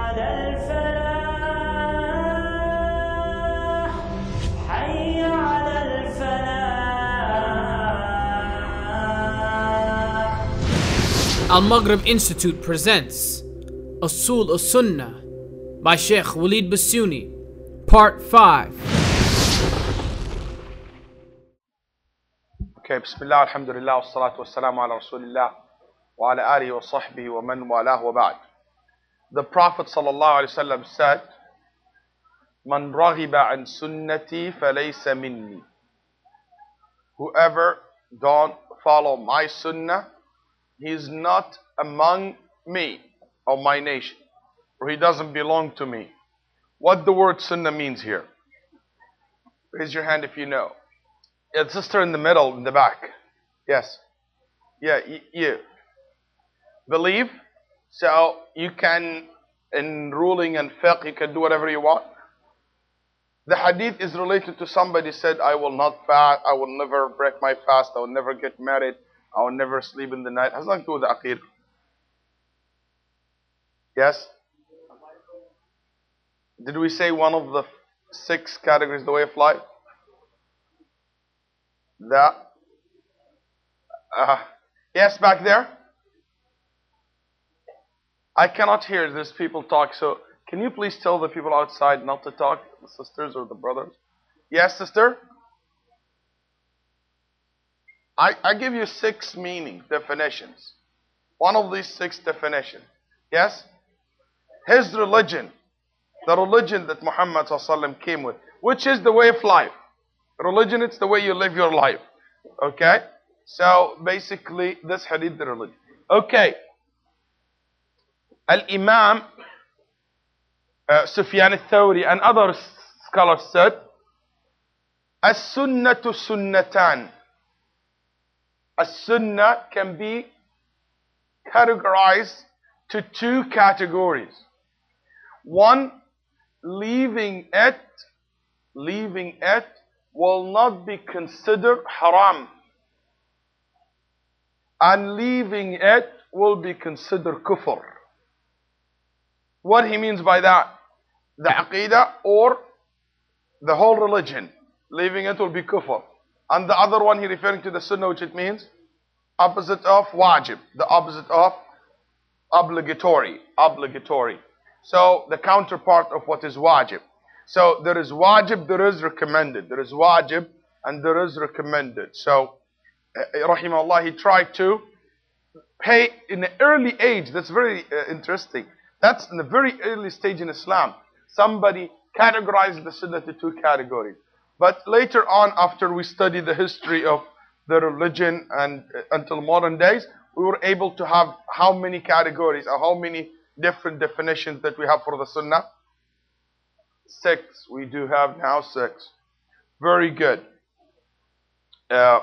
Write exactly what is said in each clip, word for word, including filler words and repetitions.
على الفلاح حي على الفلاح. Al-Maghrib Institute presents Usul al-Sunnah by Sheikh Walid Basuni, Part five. Okay, Bismillah, Alhamdulillah, Wassalatu Wassalamu ala Rasulillah, wa ala alihi wa sahbihi wa man walah wa ba'd. The Prophet sallallahu alaihi wasallam said, Man raghiba an sunnati falaysa minni. Whoever don't follow my sunnah, he is not among me or my nation, or he doesn't belong to me. What the word sunnah means here? Raise your hand if you know. Yeah, the sister in the middle, in the back. Yes. Yeah, y you. Believe? So you can, in ruling and fiqh, you can do whatever you want. The hadith is related to somebody said, I will not fast, I will never break my fast, I will never get married, I will never sleep in the night. It has nothing to do with the aqid. Yes? Did we say one of the six categories, the way of life? The, uh, yes, back there? I cannot hear these people talk, so can you please tell the people outside not to talk, the sisters or the brothers? Yes, sister? I, I give you six meaning definitions. One of these six definitions. Yes? His religion, the religion that Muhammad sallallahu alaihi wasallam came with, which is the way of life. Religion, it's the way you live your life. Okay? So, basically, this hadith, the religion. Okay. Al-Imam uh, Sufyan al-Thawri and other scholars said, As-Sunnatu Sunnatan. As-Sunnah can be categorized to two categories. One, leaving it, leaving it will not be considered haram. And leaving it will be considered kufr. What he means by that? The aqidah or the whole religion. Leaving it will be kufr. And the other one he referring to the sunnah, which it means opposite of wajib. The opposite of obligatory. Obligatory. So the counterpart of what is wajib. So there is wajib, there is recommended. There is wajib and there is recommended. So, rahimahullah, he tried to pay in an early age. That's very uh, interesting. That's in a very early stage in Islam. Somebody categorized the sunnah to two categories. But later on, after we studied the history of the religion and uh, until modern days, we were able to have how many categories or how many different definitions that we have for the sunnah? Six. We do have now six. Very good. Uh,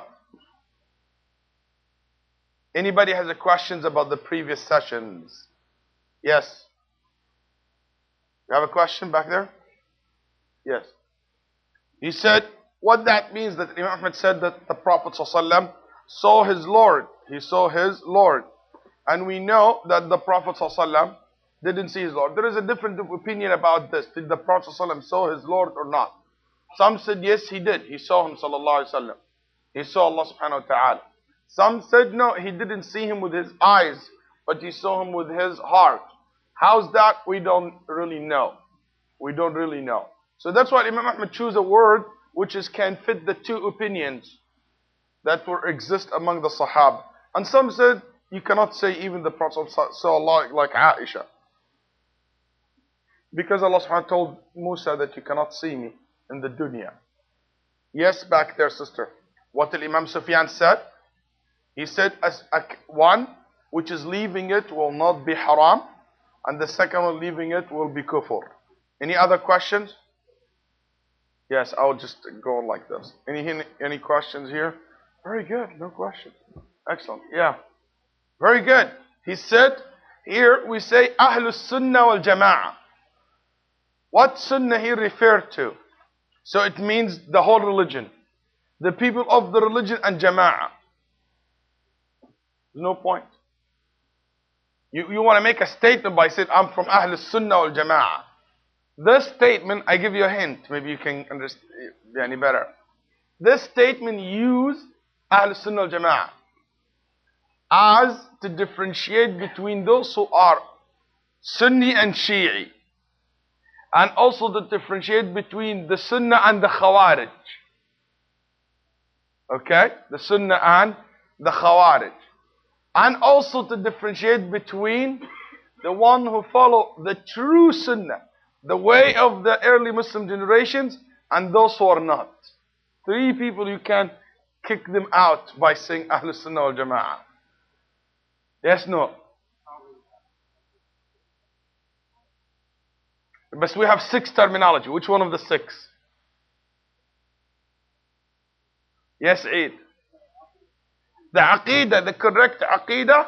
anybody has a questions about the previous sessions? Yes. You have a question back there? Yes. He said, what that means that Imam Ahmad said that the Prophet ﷺ saw his Lord. He saw his Lord. And we know that the Prophet ﷺ didn't see his Lord. There is a different opinion about this. Did the Prophet ﷺ saw his Lord or not? Some said yes, he did. He saw him sallallahu alaihi wasallam. He saw Allah subhanahu wa ta'ala. Some said no, he didn't see him with his eyes, but he saw him with his heart. How's that? We don't really know. We don't really know. So that's why Imam Ahmad chose a word which is can fit the two opinions that were exist among the Sahaba. And some said you cannot say even the Prophet saw Allah like Aisha. Because Allah subhanahu wa ta'ala told Musa that you cannot see me in the dunya. Yes, back there, sister. What did Imam Sufyan said? He said, as a, one, which is leaving it will not be haram. And the second one, leaving it will be kufr. Any other questions? Yes, I'll just go on like this. Any, any questions here? Very good, no questions. Excellent, yeah. Very good. He said, here we say, Ahlus Sunnah wal Jama'ah. What sunnah he referred to? So it means the whole religion. The people of the religion and jama'ah. No point. You, you want to make a statement by saying, I'm from Ahl Sunnah wal Jama'ah. This statement, I give you a hint, maybe you can understand any better. This statement use Ahl Sunnah wal Jama'ah as to differentiate between those who are Sunni and Shi'i, and also to differentiate between the Sunnah and the Khawarij. Okay? The Sunnah and the Khawarij. And also to differentiate between the one who follow the true Sunnah, the way of the early Muslim generations, and those who are not. Three people you can kick them out by saying Ahl Sunnah wal Jama'ah. Yes, no? But we have six terminology. Which one of the six? Yes, Eid. The Aqidah, the correct Aqidah.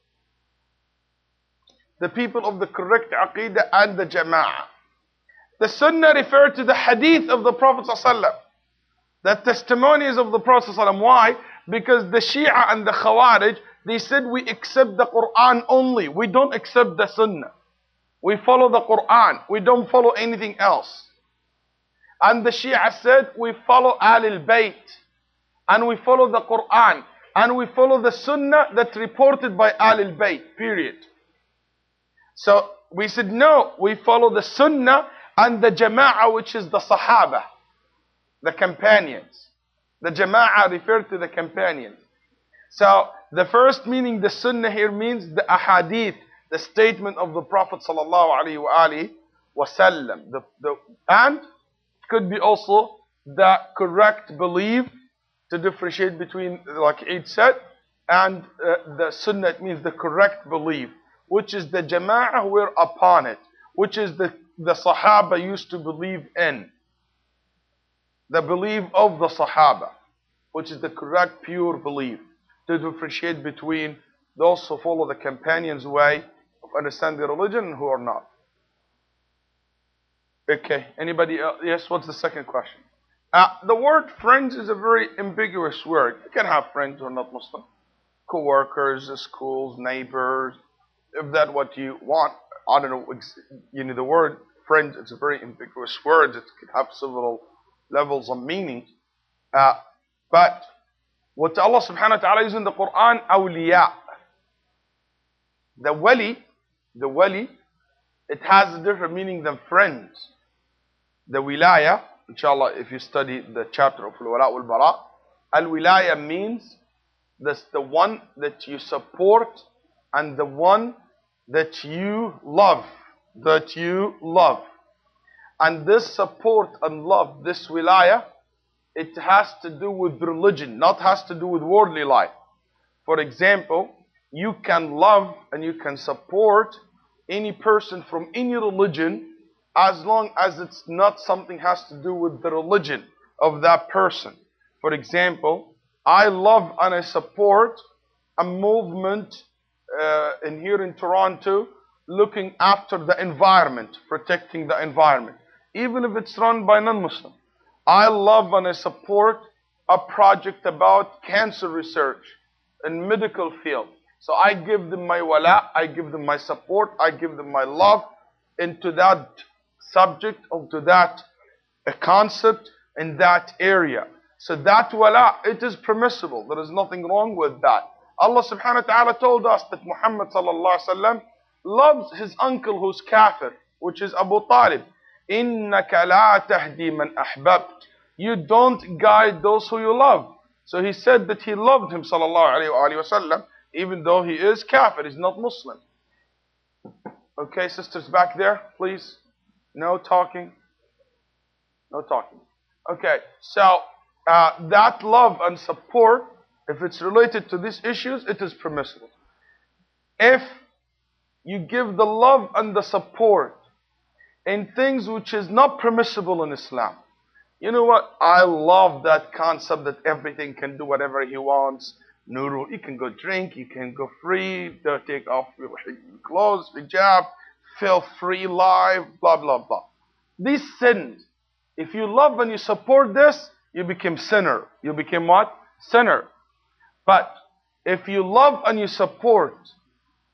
The people of the correct Aqidah and the Jama'ah. The Sunnah refer to the Hadith of the Prophet ﷺ. The testimonies of the Prophet ﷺ. Why? Because the Shia and the Khawarij, they said we accept the Quran only. We don't accept the Sunnah. We follow the Quran. We don't follow anything else. And the Shia said we follow Ahlul Bayt. And we follow the Quran. And we follow the Sunnah that's reported by Ahlul Bayt. Period. So we said no. We follow the Sunnah and the Jama'ah, which is the Sahaba. The companions. The Jama'ah referred to the companions. So the first meaning the Sunnah here means the Ahadith. The statement of the Prophet sallallahu alaihi wasallam. The, the, and it could be also the correct belief, to differentiate between, like Eid said, and uh, the Sunnah. It means the correct belief, which is the Jama'ah who were upon it, which is the, the Sahaba used to believe in. The belief of the Sahaba, which is the correct pure belief, to differentiate between those who follow the companions' way of understanding the religion and who are not. Okay, anybody else? Yes, what's the second question? Uh, the word friends is a very ambiguous word. You can have friends who are not Muslim. Co-workers, schools, neighbors. If that's what you want. I don't know. You know, the word friend is a very ambiguous word. It could have several levels of meaning. Uh, but what Allah subhanahu wa ta'ala uses in the Quran, awliya. The wali, the wali, it has a different meaning than friends. The wilaya, inshallah, if you study the chapter of al-wala wal-bara, al-wilaya means that's the one that you support and the one that you love, that you love. And this support and love, this wilaya, it has to do with religion, not has to do with worldly life. For example, you can love and you can support any person from any religion as long as it's not something has to do with the religion of that person. For example, I love and I support a movement uh, in here in Toronto looking after the environment, protecting the environment, even if it's run by non-Muslim. I love and I support a project about cancer research in medical field. So I give them my wala, I give them my support, I give them my love into that subject, into that uh, concept in that area. So that wala, it is permissible. There is nothing wrong with that. Allah subhanahu wa ta'ala told us that Muhammad sallallahu alaihi wasallam loves his uncle who's kafir, which is Abu Talib. إِنَّكَ لَا تَهْدِي مَنْ أَحْبَبْتَ. You don't guide those who you love. So he said that he loved him sallallahu alaihi wasallam, even though he is kafir, he's not Muslim. Okay, sisters back there, please. No talking. No talking. Okay, so uh, that love and support, if it's related to these issues, it is permissible. If you give the love and the support in things which is not permissible in Islam, you know what? I love that concept that everything can do whatever he wants. No rule. You can go drink, you can go free, don't take off your clothes, hijab, feel free life, blah, blah, blah. These sins, if you love and you support this, you become sinner. You become what? Sinner. But if you love and you support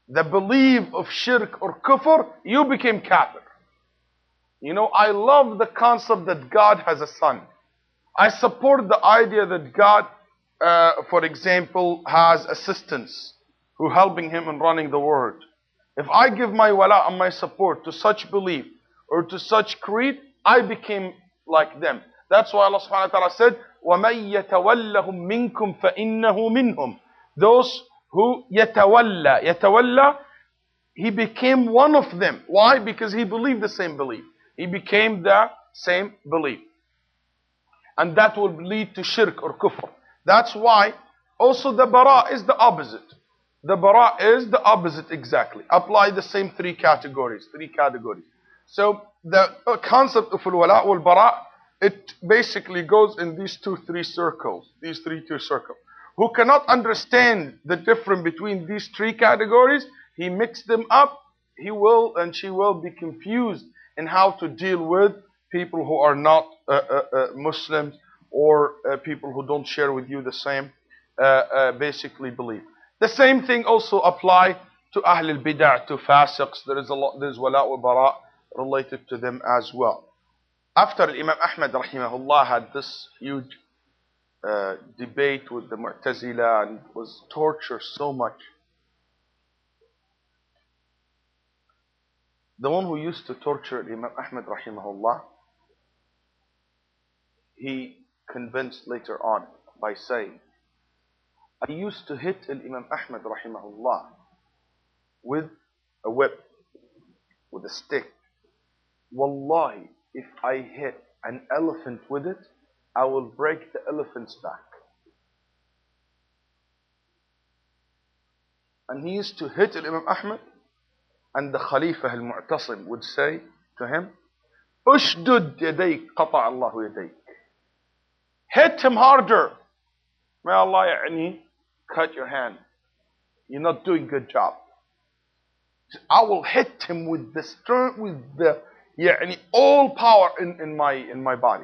the belief of shirk or kufr, you became kafir. You know, I love the concept that God has a son. I support the idea that God, uh, for example, has assistants who are helping him in running the world. If I give my wala and my support to such belief or to such creed, I became like them. That's why Allah subhanahu wa ta'ala said, وَمَن يَتَوَلَّهُم مِّنكُمْ فَإِنَّهُ مِنْهُمْ. Those who يَتَوَلَّى, يَتَوَلَّى, he became one of them. Why? Because he believed the same belief. He became the same belief. And that will lead to shirk or kufr. That's why also the bara is the opposite. The bara is the opposite exactly. Apply the same three categories. Three categories. So the concept of al-wala wal-bara, it basically goes in these two, three circles. These three, two circles. Who cannot understand the difference between these three categories, he mixed them up, he will and she will be confused in how to deal with people who are not uh, uh, uh, Muslims or uh, people who don't share with you the same uh, uh, basically belief. The same thing also apply to Ahl al-Bid'ah, to Fasiqs. There is a lot, there is wala wa bara related to them as well. After Imam Ahmad rahimahullah had this huge uh, debate with the Mu'tazila and was tortured so much, the one who used to torture Imam Ahmad rahimahullah, he convinced later on by saying, I used to hit Imam Ahmad rahimahullah with a whip, with a stick. Wallahi, if I hit an elephant with it, I will break the elephant's back. And he used to hit Imam Ahmad, and the Khalifa al-Mu'tasim would say to him, Ushdud yadayk qata' Allahu yadayk. Hit him harder. May Allah ya'ni cut your hand. You're not doing a good job. I will hit him with the strength, with the ya'ni all power in, in my in my body.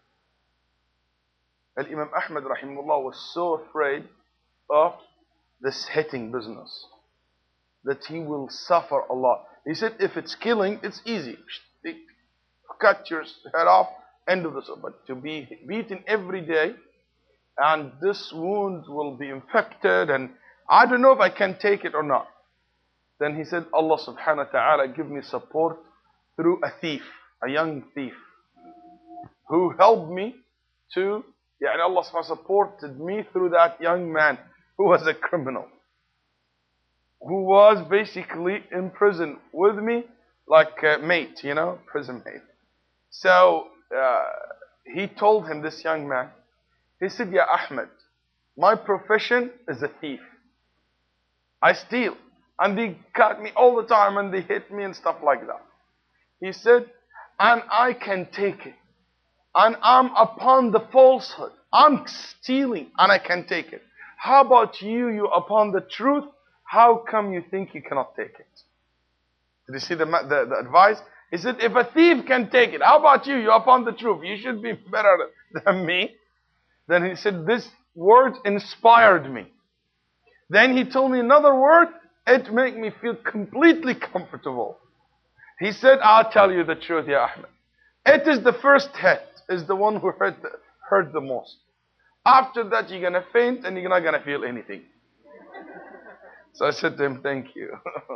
And Imam Ahmad rahimahullah was so afraid of this hitting business that he will suffer a lot. He said, if it's killing, it's easy. Cut your head off, end of the story. But to be beaten every day, and this wound will be infected, and I don't know if I can take it or not. Then he said, Allah subhanahu wa ta'ala give me support through a thief, a young thief, who helped me to, yeah, and Allah subhanahu wa ta'ala supported me through that young man who was a criminal, who was basically in prison with me, like a mate, you know, prison mate. So uh, he told him, this young man, he said, Ya Ahmed, my profession is a thief. I steal. And they cut me all the time and they hit me and stuff like that. He said, and I can take it. And I'm upon the falsehood. I'm stealing and I can take it. How about you, you upon the truth? How come you think you cannot take it? Did you see the, the, the advice? He said, if a thief can take it, how about you? You're upon the truth. You should be better than me. Then he said, this word inspired me. Then he told me another word. It made me feel completely comfortable. He said, I'll tell you the truth, Ya Ahmed. It is the first hit, is the one who hurt the, hurt the most. After that, you're going to faint and you're not going to feel anything. So I said to him, thank you.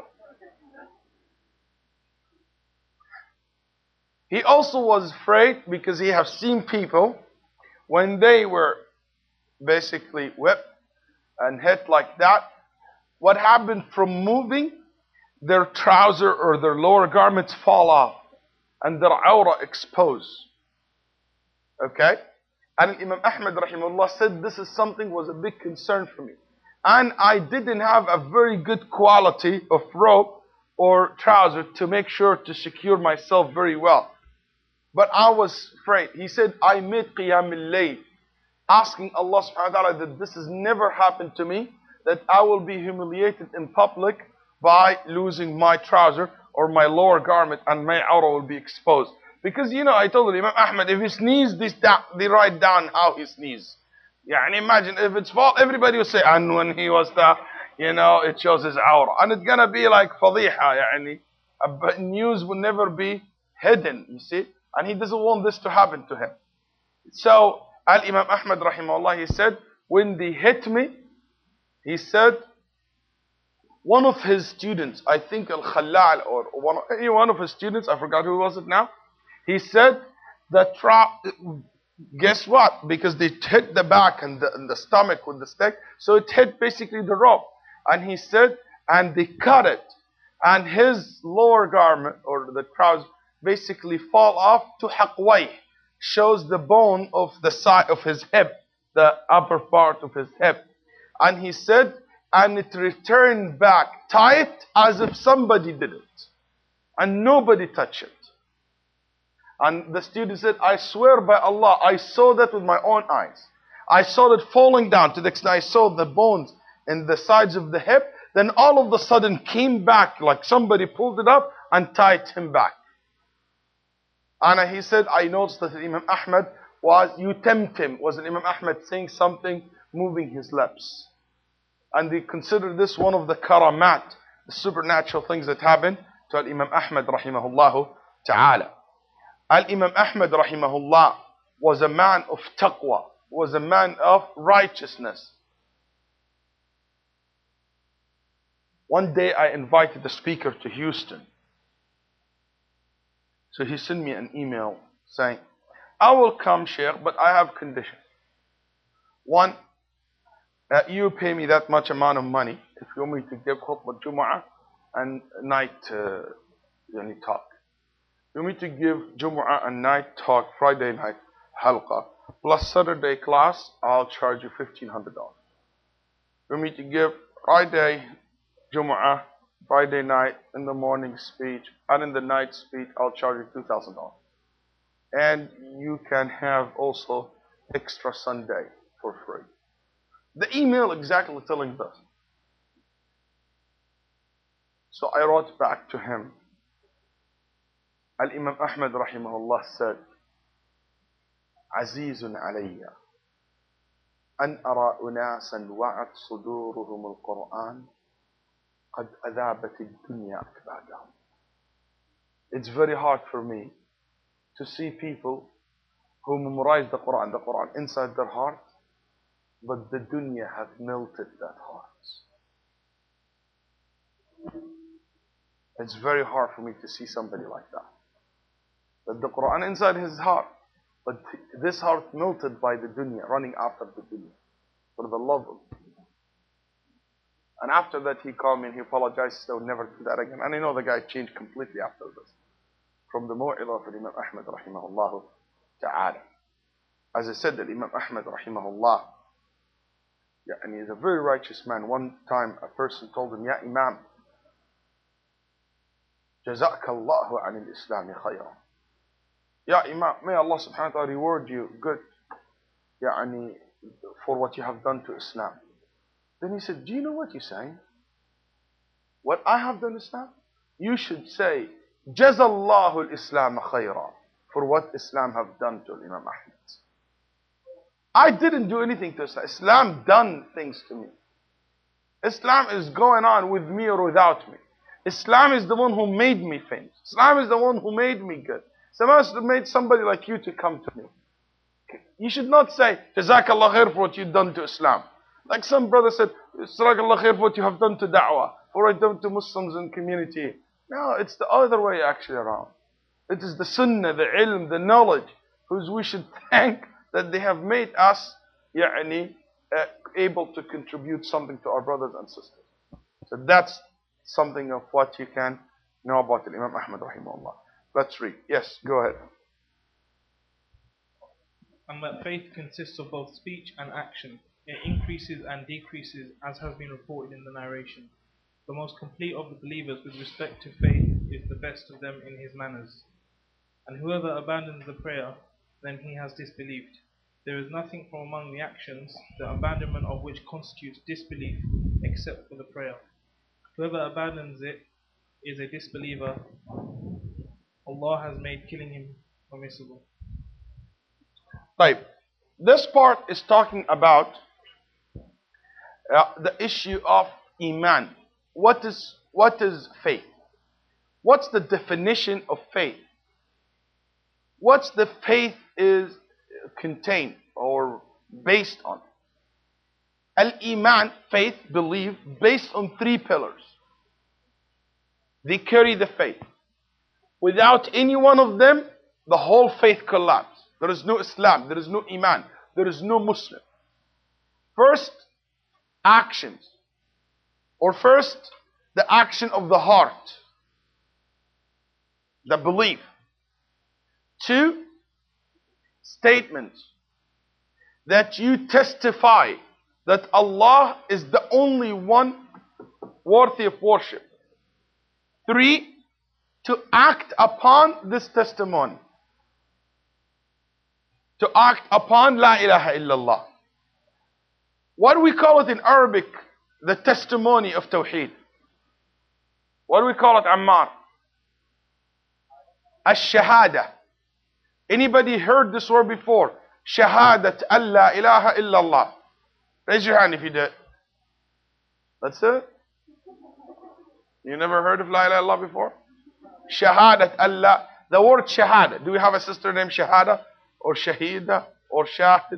He also was afraid because he have seen people when they were basically whipped and hit like that. What happened from moving, their trouser or their lower garments fall off and their awrah exposed. Okay? And Imam Ahmad rahimahullah said this is something was a big concern for me. And I didn't have a very good quality of rope or trouser to make sure to secure myself very well. But I was afraid. He said, I made qiyam al-layl, asking Allah subhanahu wa ta'ala that this has never happened to me, that I will be humiliated in public by losing my trouser or my lower garment and my awrah will be exposed. Because, you know, I told him, Imam Ahmad, if he sneezed, they, they write down how he sneezed. Yeah, and imagine if it's fault, everybody will say, and when he was the, you know, it shows his aura. And it's going to be like fadiha, يعني. But news will never be hidden, you see. And he doesn't want this to happen to him. So, Al-Imam Ahmad rahimahullah, he said, when they hit me, he said, one of his students, I think Al-Khallal, or one of, one of his students, I forgot who was it now, he said, the trap, guess what? Because they hit the back and the, and the stomach with the stick, so it hit basically the rope. And he said, and they cut it. And his lower garment, or the trousers, basically fall off to haqway, shows the bone of the side of his hip, the upper part of his hip. And he said, and it returned back tight as if somebody did it. And nobody touched it. And the student said, I swear by Allah, I saw that with my own eyes. I saw it falling down to the extent I saw the bones in the sides of the hip. Then all of a sudden came back like somebody pulled it up and tied him back. And he said, I noticed that Imam Ahmad was, you tempt him, was Imam Ahmad saying something, moving his lips. And they consider this one of the karamat, the supernatural things that happened to Imam Ahmad rahimahullah ta'ala. Al-Imam Ahmad rahimahullah was a man of taqwa, was a man of righteousness. One day I invited the speaker to Houston. So he sent me an email saying, I will come, Sheikh, but I have conditions. One, uh, you pay me that much amount of money if you want me to give khutbah Jumu'ah and night uh, talk. You want me to give Jumu'ah and night talk, Friday night halqa, plus Saturday class, I'll charge you fifteen hundred dollars. You want me to give Friday Jumu'ah, Friday night, in the morning speech, and in the night speech, I'll charge you two thousand dollars. And you can have also extra Sunday for free. The email exactly telling this. So I wrote back to him. Al-Imam Ahmad rahimahullah said, Azizun alayya an ara unasan wa'at suduruhum al-Quran qad adhabat ad-dunya akbadahum. It's very hard for me to see people who memorize the Quran, the Quran inside their heart, but the dunya have melted that hearts. It's very hard for me to see somebody like that. That the Quran inside his heart, but this heart melted by the dunya, running after the dunya, for the love of dunya. And after that he called me and he apologized, so never do that again. And I know the guy changed completely after this. From the mu'ilah of Imam Ahmad rahimahullah ta'ala. As I said, that Imam Ahmad rahimahullah, yeah, and he's a very righteous man. One time a person told him, Ya Imam, Jazaka Allahu an al-Islami khayran. Ya Imam, may Allah subhanahu wa ta'ala reward you good, يعني, for what you have done to Islam. Then he said, do you know what you're saying? What I have done to Islam? You should say, Jazallahu al-Islam khayran, for what Islam have done to Imam Ahmad. I didn't do anything to Islam. Islam done things to me. Islam is going on with me or without me. Islam is the one who made me famous. Islam is the one who made me good. Islam has made somebody like you to come to me. You should not say, Jazakallah khair for what you've done to Islam. Like some brother said, Jazakallah khair for what you have done to da'wah, for what you've done to Muslims and community. No, it's the other way actually around. It is the sunnah, the ilm, the knowledge, whose we should thank that they have made us يعني, uh, able to contribute something to our brothers and sisters. So that's something of what you can know about Imam Ahmad rahimahullah. Let's read. Yes, go ahead. And that faith consists of both speech and action. It increases and decreases as has been reported in the narration. The most complete of the believers with respect to faith is the best of them in his manners. And whoever abandons the prayer, then he has disbelieved. There is nothing from among the actions, the abandonment of which constitutes disbelief, except for the prayer. Whoever abandons it is a disbeliever. Allah has made killing him permissible. Right. This part is talking about uh, the issue of Iman. What is, what is faith? What's the definition of faith? What's the faith is contained or based on? Al-Iman, faith, belief, based on three pillars. They carry the faith. Without any one of them, the whole faith collapses. There is no Islam, there is no Iman, there is no Muslim. First, actions. Or first, the action of the heart. The belief. Two, statements. That you testify that Allah is the only one worthy of worship. Three, to act upon this testimony. To act upon La ilaha illallah. What do we call it in Arabic? The testimony of Tawheed. What do we call it, Ammar? Ash-Shahada. Anybody heard this word before? Shahadat Allah ilaha illallah. Raise your hand if you did. That's it? You never heard of La ilaha illallah before? Shahadat Allah. The word Shahada. Do we have a sister named Shahada? Or Shahida? Or Shahid?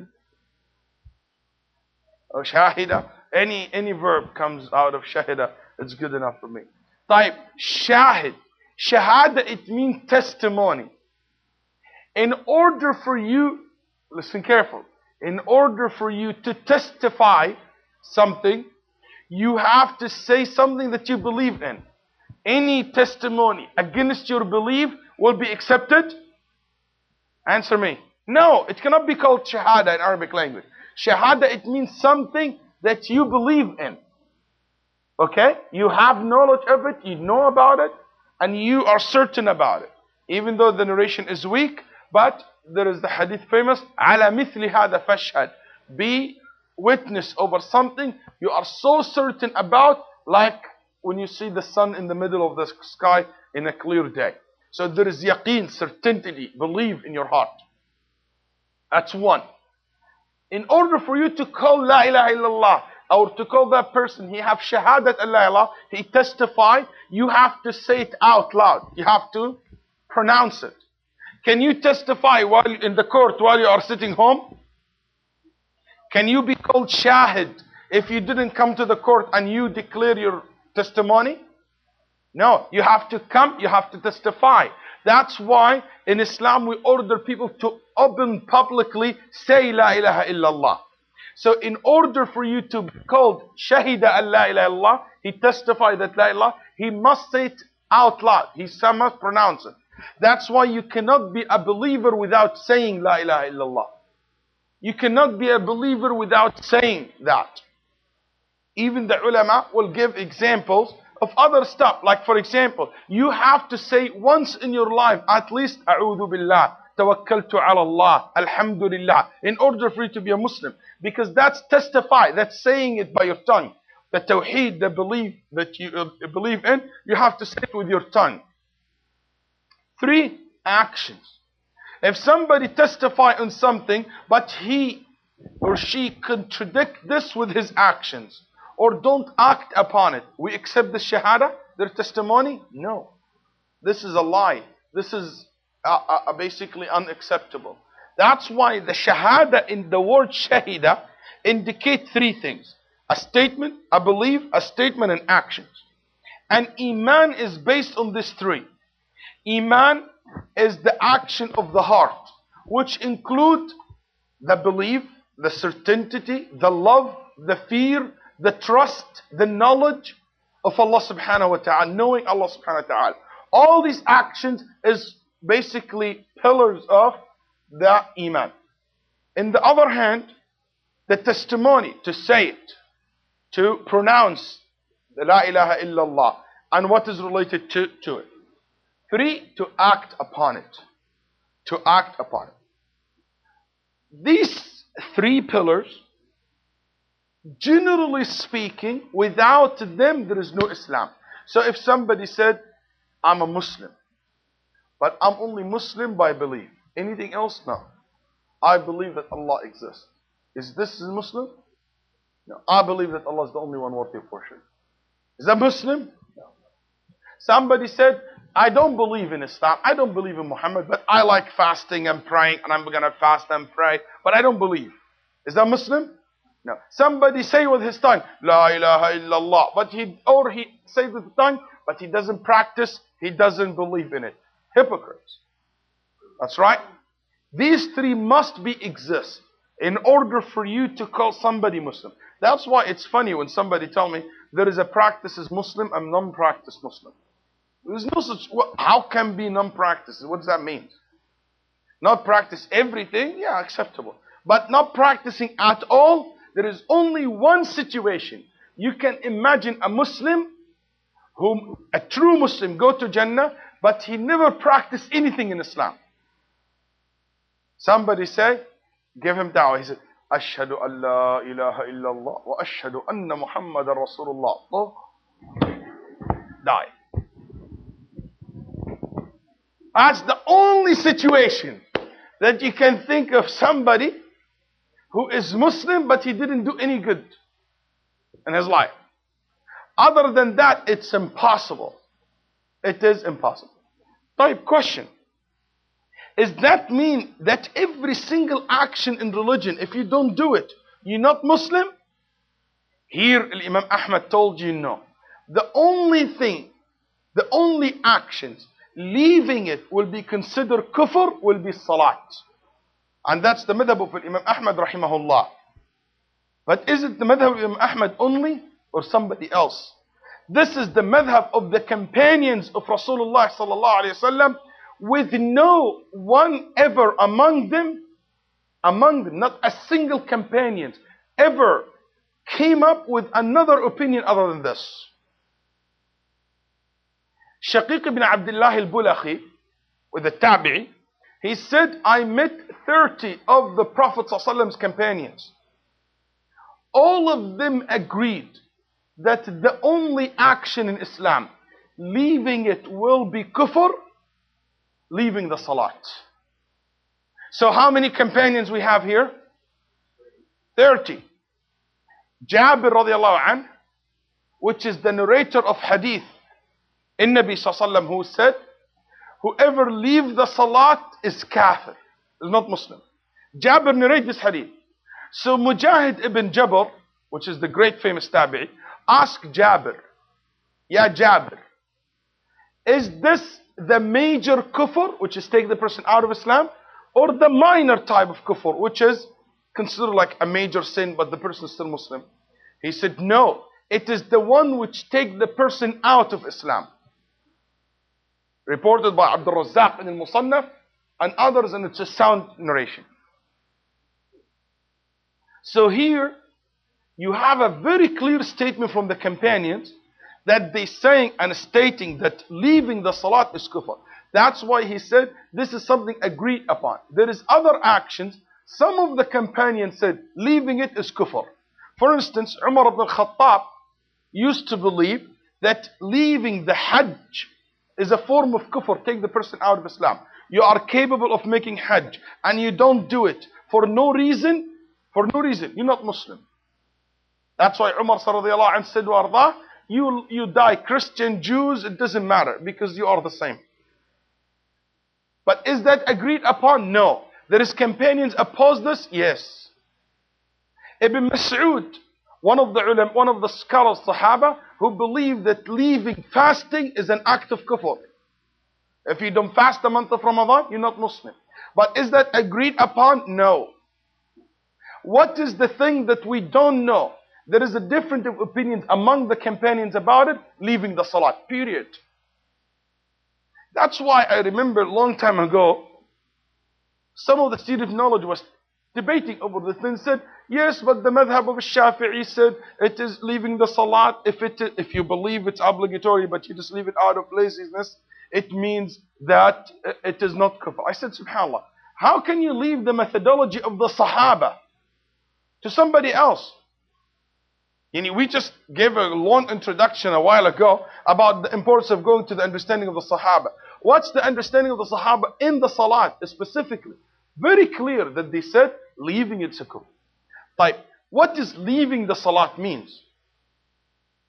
Or Shahida? Any, any verb comes out of Shahida. It's good enough for me. Type Shahid. Shahada, it means testimony. In order for you, listen careful, in order for you to testify something, you have to say something that you believe in. Any testimony against your belief will be accepted? Answer me. No, it cannot be called Shahada in Arabic language. Shahada, it means something that you believe in. Okay? You have knowledge of it, you know about it, and you are certain about it. Even though the narration is weak, but there is the hadith famous, عَلَى مِثْلِ هَذَا فَاشْهَدْ. Be witness over something you are so certain about, like when you see the sun in the middle of the sky in a clear day. So there is yaqeen, certainty, believe in your heart. That's one. In order for you to call La ilaha illallah, or to call that person, he have shahadat Allah, he testify, you have to say it out loud. You have to pronounce it. Can you testify while in the court while you are sitting home? Can you be called shahid if you didn't come to the court and you declare your testimony? No, you have to come, you have to testify. That's why in Islam we order people to open publicly, say La ilaha illallah. So in order for you to be called Shahida Allah ilaha illallah, he testified that La ilaha, he must say it out loud. He must pronounce it. That's why you cannot be a believer without saying La ilaha illallah. You cannot be a believer without saying that. Even the ulama will give examples of other stuff. Like for example, you have to say once in your life at least A'udhu Billah, Tawakkaltu ala Allah, Alhamdulillah, in order for you to be a Muslim. Because that's testify, that's saying it by your tongue. The Tawheed, the belief that you uh, believe in, you have to say it with your tongue. Three, actions. If somebody testify on something, but he or she contradict this with his actions, or don't act upon it, we accept the shahada, their testimony? No. This is a lie. This is uh, uh, basically unacceptable. That's why the shahada in the word shahida indicate three things. A statement, a belief, a statement, and actions. And iman is based on these three. Iman is the action of the heart, which include the belief, the certainty, the love, the fear, the trust, the knowledge of Allah subhanahu wa ta'ala, knowing Allah subhanahu wa ta'ala. All these actions is basically pillars of the iman. In the other hand, the testimony, to say it, to pronounce the La ilaha illallah, and what is related to, to it. Three, to act upon it. To act upon it. These three pillars, generally speaking, without them there is no Islam. So if somebody said, I'm a Muslim, but I'm only Muslim by belief. Anything else? No. I believe that Allah exists. Is this a Muslim? No. I believe that Allah is the only one worthy of worship. Is that Muslim? Somebody said, I don't believe in Islam, I don't believe in Muhammad, but I like fasting and praying, and I'm going to fast and pray, but I don't believe. Is that Muslim? No. Somebody say with his tongue, La ilaha illallah, but he, or he say with the tongue, but he doesn't practice, he doesn't believe in it. Hypocrites. That's right. These three must be exist in order for you to call somebody Muslim. That's why it's funny when somebody tell me there is a practice is Muslim and non-practice Muslim. There's no such, how can be non-practice? What does that mean? Not practice everything, yeah, acceptable. But not practicing at all, there is only one situation. You can imagine a Muslim, whom a true Muslim go to Jannah, but he never practiced anything in Islam. Somebody say, give him da'wah. He said, Ashhadu an la ilaha illallah wa ashhadu anna Muhammadan Rasulullah. Oh, die. That's the only situation that you can think of somebody who is Muslim but he didn't do any good in his life. Other than that, it's impossible. It is impossible. Type question. Does that mean that every single action in religion, if you don't do it, you're not Muslim? Here, Imam Ahmad told you no. The only thing, the only actions, leaving it will be considered kufr, will be salat. And that's the madhab of Imam Ahmad rahimahullah. But is it the madhab of Imam Ahmad only or somebody else? This is the madhab of the companions of Rasulullah sallallahu alayhi wasallam, with no one ever among them, among them, not a single companion ever came up with another opinion other than this. Shaqiq ibn Abdullah al-Bulakhi, with the Tabi'i, he said, I met thirty of the Prophet's companions. All of them agreed that the only action in Islam, leaving it will be kufr, leaving the salat. So how many companions we have here? thirty. Jabir radiallahu anh, which is the narrator of hadith in Nabi sallallahu alaihi wasallam, who said, whoever leaves the salat is kafir, is not Muslim. Jabir narrates this hadith. So Mujahid ibn Jabr, which is the great famous tabi'i, asked Jabir, Ya Jabir, is this the major kufr, which is take the person out of Islam, or the minor type of kufr, which is considered like a major sin, but the person is still Muslim? He said, no, it is the one which take the person out of Islam. Reported by Abdul Razzaq in al-Musannaf and others, and it's a sound narration. So here, you have a very clear statement from the companions that they saying and stating that leaving the salat is kufr. That's why he said this is something agreed upon. There is other actions. Some of the companions said leaving it is kufr. For instance, Umar ibn al-Khattab used to believe that leaving the Hajj is a form of kufr, take the person out of Islam. You are capable of making Hajj and you don't do it for no reason, for no reason, you're not Muslim. That's why Umar radiallahu anhu said, Wardah, you, you die Christian, Jews, it doesn't matter because you are the same. But is that agreed upon? No. There is companions oppose this? Yes. Ibn Mas'ud, one of the ulam, one of the scholars, Sahaba, who believe that leaving fasting is an act of kufr. If you don't fast the month of Ramadan, you're not Muslim. But is that agreed upon? No. What is the thing that we don't know? There is a difference of opinions among the companions about it, leaving the salat, period. That's why I remember a long time ago, some of the student of knowledge was debating over the thing, said, yes, but the madhab of Shafi'i said it is leaving the salat. If it is, if you believe it's obligatory, but you just leave it out of laziness, it means that it is not kufr. I said, subhanAllah, how can you leave the methodology of the Sahaba to somebody else? You know, we just gave a long introduction a while ago about the importance of going to the understanding of the Sahaba. What's the understanding of the Sahaba in the Salat specifically? Very clear that they said leaving it kufr. Type, what does leaving the Salat means?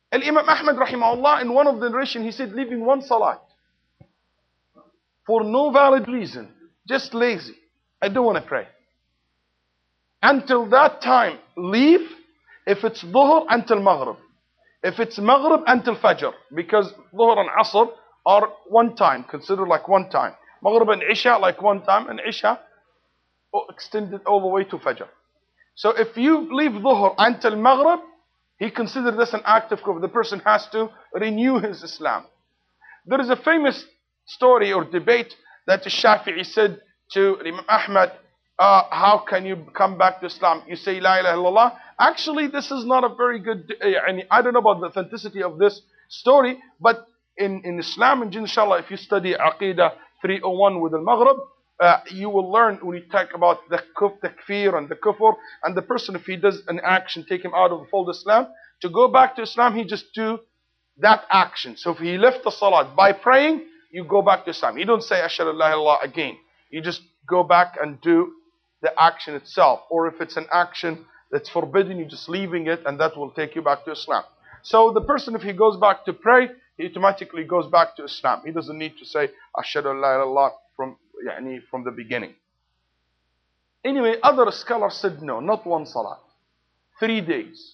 Al-Imam Ahmad rahimahullah, in one of the narration, he said, leaving one salat for no valid reason, just lazy. I don't want to pray. Until that time, leave. If it's dhuhr, until maghrib. If it's maghrib, until fajr. Because dhuhr and asr are one time, considered like one time. Maghrib and isha like one time, and isha extended all the way to fajr. So if you leave dhuhr until maghrib, he considered this an act of kufr. The person has to renew his Islam. There is a famous story or debate that the Shafi'i said to Imam Ahmad, uh, how can you come back to Islam? You say La ilaha illallah. Actually, this is not a very good, uh, I don't know about the authenticity of this story, but in, in Islam, and inshallah, if you study Aqidah three oh one with al-Maghrib, uh, you will learn when you talk about the kuf, takfir and the kufr, and the person, if he does an action, take him out of the fold of Islam, to go back to Islam, he just do that action. So if he left the salat by praying, you go back to Islam. You don't say Ashhadu an la ilaha illallah again. You just go back and do the action itself. Or if it's an action that's forbidden, you're just leaving it, and that will take you back to Islam. So the person, if he goes back to pray, he automatically goes back to Islam. He doesn't need to say Ashhadu an la ilaha illallah from, yani, from the beginning. Anyway, other scholars said no, not one salat. Three days.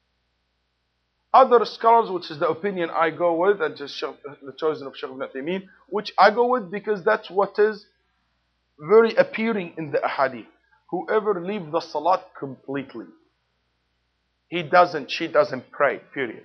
Other scholars, which is the opinion I go with, and just the choice of Shaykh ibn Uthaymeen, which I go with because that's what is very appearing in the ahadith. Whoever leaves the salat completely, he doesn't, she doesn't pray, period.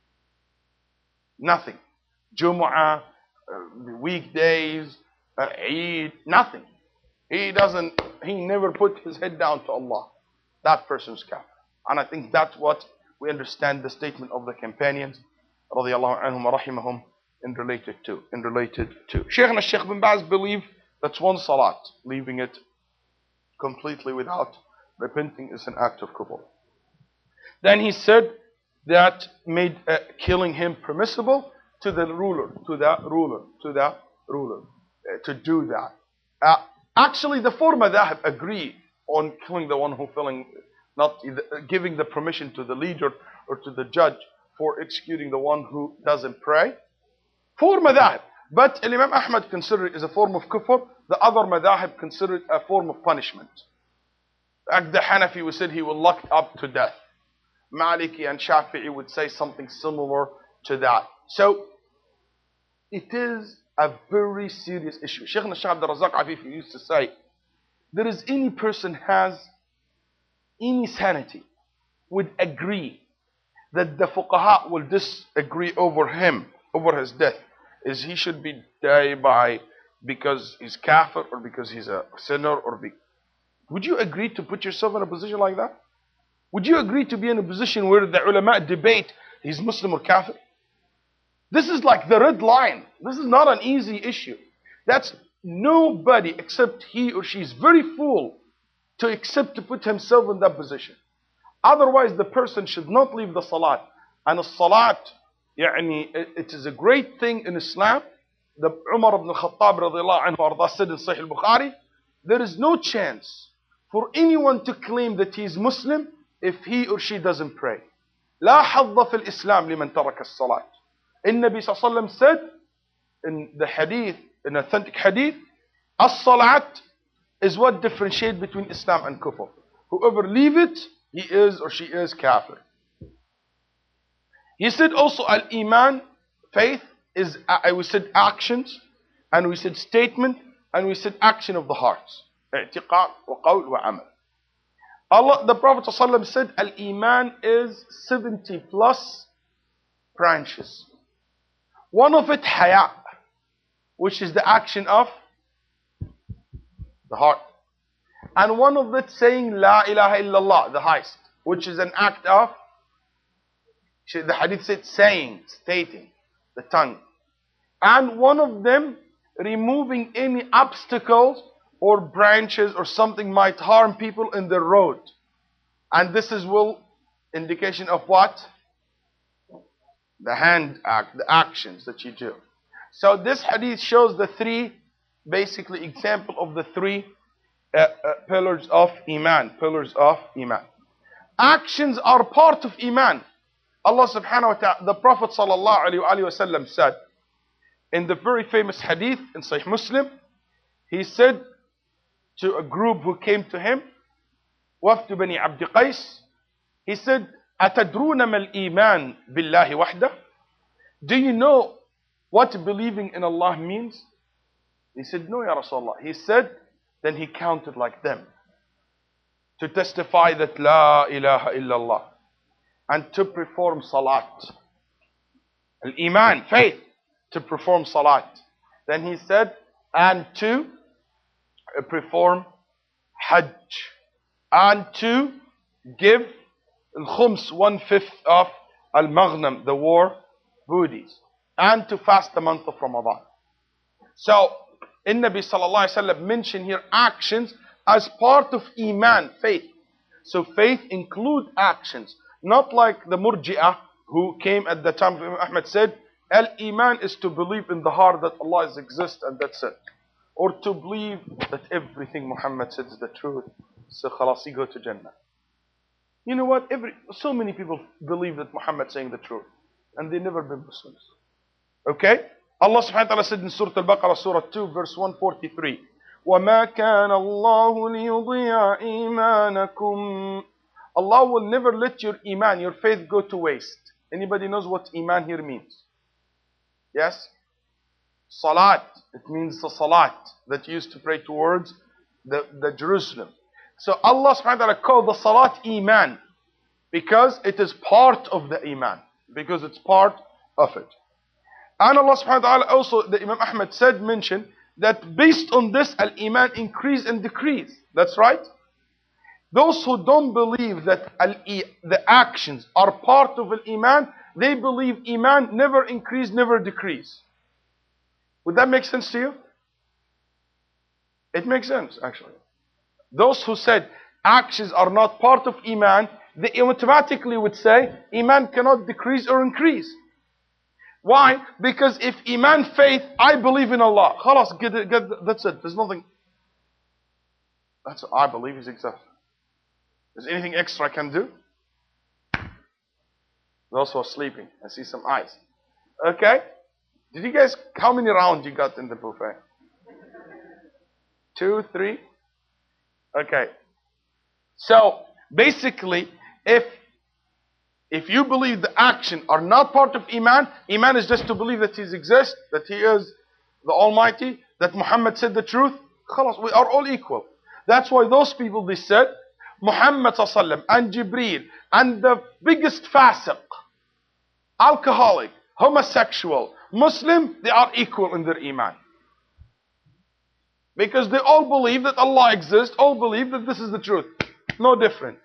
Nothing. Jumu'ah, uh, weekdays, uh, Eid, nothing. He doesn't, he never put his head down to Allah. That person's kafir. And I think that's what we understand the statement of the companions, radiyallahu anhum wa rahimahum, in related to. In related to. Shaykhna Shaykh bin Baz believe that's one salat. Leaving it completely without repenting is an act of kufr. Then he said that made uh, killing him permissible to the ruler, to the ruler, to the ruler, uh, to do that. Uh, actually, the four madhahib agree on killing the one who feeling, not giving the permission to the leader or to the judge for executing the one who doesn't pray. Four madhahib. But Imam Ahmad considered it as a form of kufr. The other madhahib considered it a form of punishment. Like the Hanafi would say he will lock up to death. Maliki and Shafi'i would say something similar to that. So it is a very serious issue. Shaykh Shaykh Abdul Razak Afifi used to say, there is any person has any sanity would agree that the fuqaha will disagree over him, over his death. Is he should be died by because he's kafir or because he's a sinner or be, would you agree to put yourself in a position like that? Would you agree to be in a position where the ulama debate he's Muslim or kafir? This is like the red line. This is not an easy issue. That's nobody except he or she is very fool to accept to put himself in that position. Otherwise the person should not leave the salat. And the salat, يعني, it is a great thing in Islam. The Umar ibn al-Khattab radiallahu anhu said in Sahih al-Bukhari, there is no chance for anyone to claim that he is Muslim if he or she doesn't pray. لا حظ في الإسلام لمن ترك الصلاة. النبي صلى الله عليه وسلم said in the hadith, in authentic hadith, as-salat is what differentiates between Islam and kufr. Whoever leave it, he is or she is kafir. He said also al-iman, faith, is, uh, we said actions, and we said statement, and we said action of the heart. I'tiqad wa qawl wa amal. Allah, the Prophet ﷺ said al-iman is seventy plus branches. One of it haya, which is the action of the heart. And one of it saying la ilaha illallah, the highest, which is an act of, the hadith said saying, stating, the tongue. And one of them removing any obstacles or branches or something might harm people in the road. And this is will indication of what? The hand act, the actions that you do. So this hadith shows the three, basically example of the three uh, uh, pillars of Iman. Pillars of Iman. Actions are part of Iman. Allah subhanahu wa ta'ala, the Prophet sallallahu alayhi wa sallam said, in the very famous hadith in Sahih Muslim, he said to a group who came to him, Wafd Bani Abd Qais, he said, أَتَدْرُونَ مَا الْإِيمَانِ بِاللَّهِ وَحْدَهُ? Do you know what believing in Allah means? He said, no, Ya Rasulullah. He said, then he counted like them to testify that La ilaha illallah and to perform salat. Al-Iman, faith, to perform salat. Then he said, and to perform Hajj, and to give al-khums, one-fifth of al-maghnam, the war booties, and to fast the month of Ramadan. So, in Nabi sallallahu alayhi wa sallam mentioned here actions as part of Iman, faith. So faith include actions. Not like the Murji'ah who came at the time of Imam Ahmad said, Al-Iman is to believe in the heart that Allah exists and that's it. Or to believe that everything Muhammad said is the truth. So khalas, you go to Jannah. You know what? Every, so many people believe that Muhammad saying the truth. And they never been Muslims. Okay? Allah subhanahu wa ta'ala said in Surah Al-Baqarah, Surah two, verse one forty-three, وَمَا كَانَ اللَّهُ لِيُضِيعَ إِيمَانَكُمْ. Allah will never let your iman, your faith go to waste. Anybody knows what iman here means? Yes? Salat. It means the salat that you used to pray towards the, the Jerusalem. So Allah subhanahu wa ta'ala called the salat iman because it is part of the iman. Because it's part of it. And Allah subhanahu wa ta'ala also, the Imam Ahmad said, mentioned, that based on this, al-iman increase and decrease. That's right. Those who don't believe that the actions are part of al-iman, they believe iman never increase, never decrease. Would that make sense to you? It makes sense, actually. Those who said actions are not part of iman, they automatically would say iman cannot decrease or increase. Why? Because if iman, faith, I believe in Allah. Khalas, get it, get it, that's it. There's nothing. That's what I believe is exact. Is anything extra I can do? Those who are sleeping. I see some eyes. Okay? Did you guys, how many rounds you got in the buffet? Two, three? Okay. So, basically, if If you believe the action are not part of Iman, Iman is just to believe that He exists, that He is the Almighty, that Muhammad said the truth. Khalas, we are all equal. That's why those people, they said, Muhammad sallallahu and Jibreel and the biggest fasiq, alcoholic, homosexual, Muslim, they are equal in their Iman. Because they all believe that Allah exists, all believe that this is the truth. No different.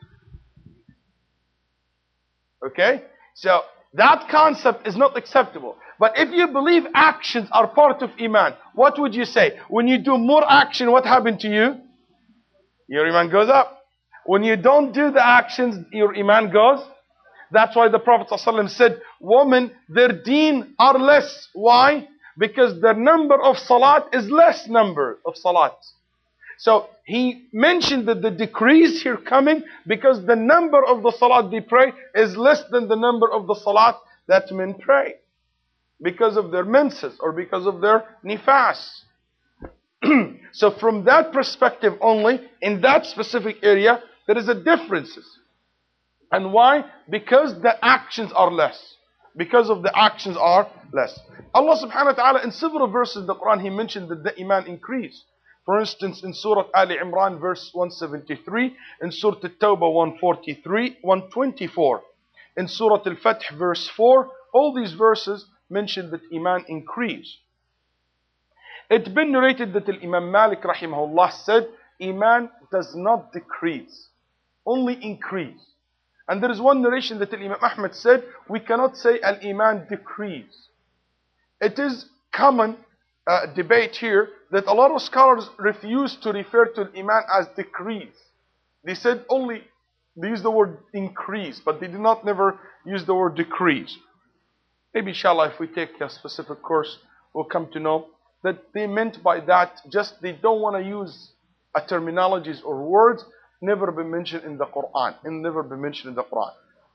Okay? So, that concept is not acceptable. But if you believe actions are part of Iman, what would you say? When you do more action, what happened to you? Your Iman goes up. When you don't do the actions, your Iman goes. That's why the Prophet ﷺ said, women, their deen are less. Why? Because the number of salat is less number of salat. So, he mentioned that the decrease here coming because the number of the salat they pray is less than the number of the salat that men pray. Because of their menses or because of their nifas. So from that perspective only, in that specific area, there is a differences. And why? Because the actions are less. Because of the actions are less. Allah subhanahu wa ta'ala in several verses in the Quran, He mentioned that the iman increased. For instance, in Surah Ali Imran, verse one seventy-three, in Surah At-Tawbah, one forty-three, one twenty-four, in Surah Al-Fath, verse four, all these verses mention that Iman increase. It's been narrated that Imam Malik rahimahullah said, Iman does not decrease, only increase. And there is one narration that Imam Ahmad said, we cannot say Al-Iman decrease. It is common uh, debate here that a lot of scholars refuse to refer to Iman as decrease. They said only, they use the word increase, but they do not never use the word decrease. Maybe inshallah if we take a specific course, we'll come to know that they meant by that, just they don't want to use a terminologies or words never been mentioned in the Quran, and never been mentioned in the Quran.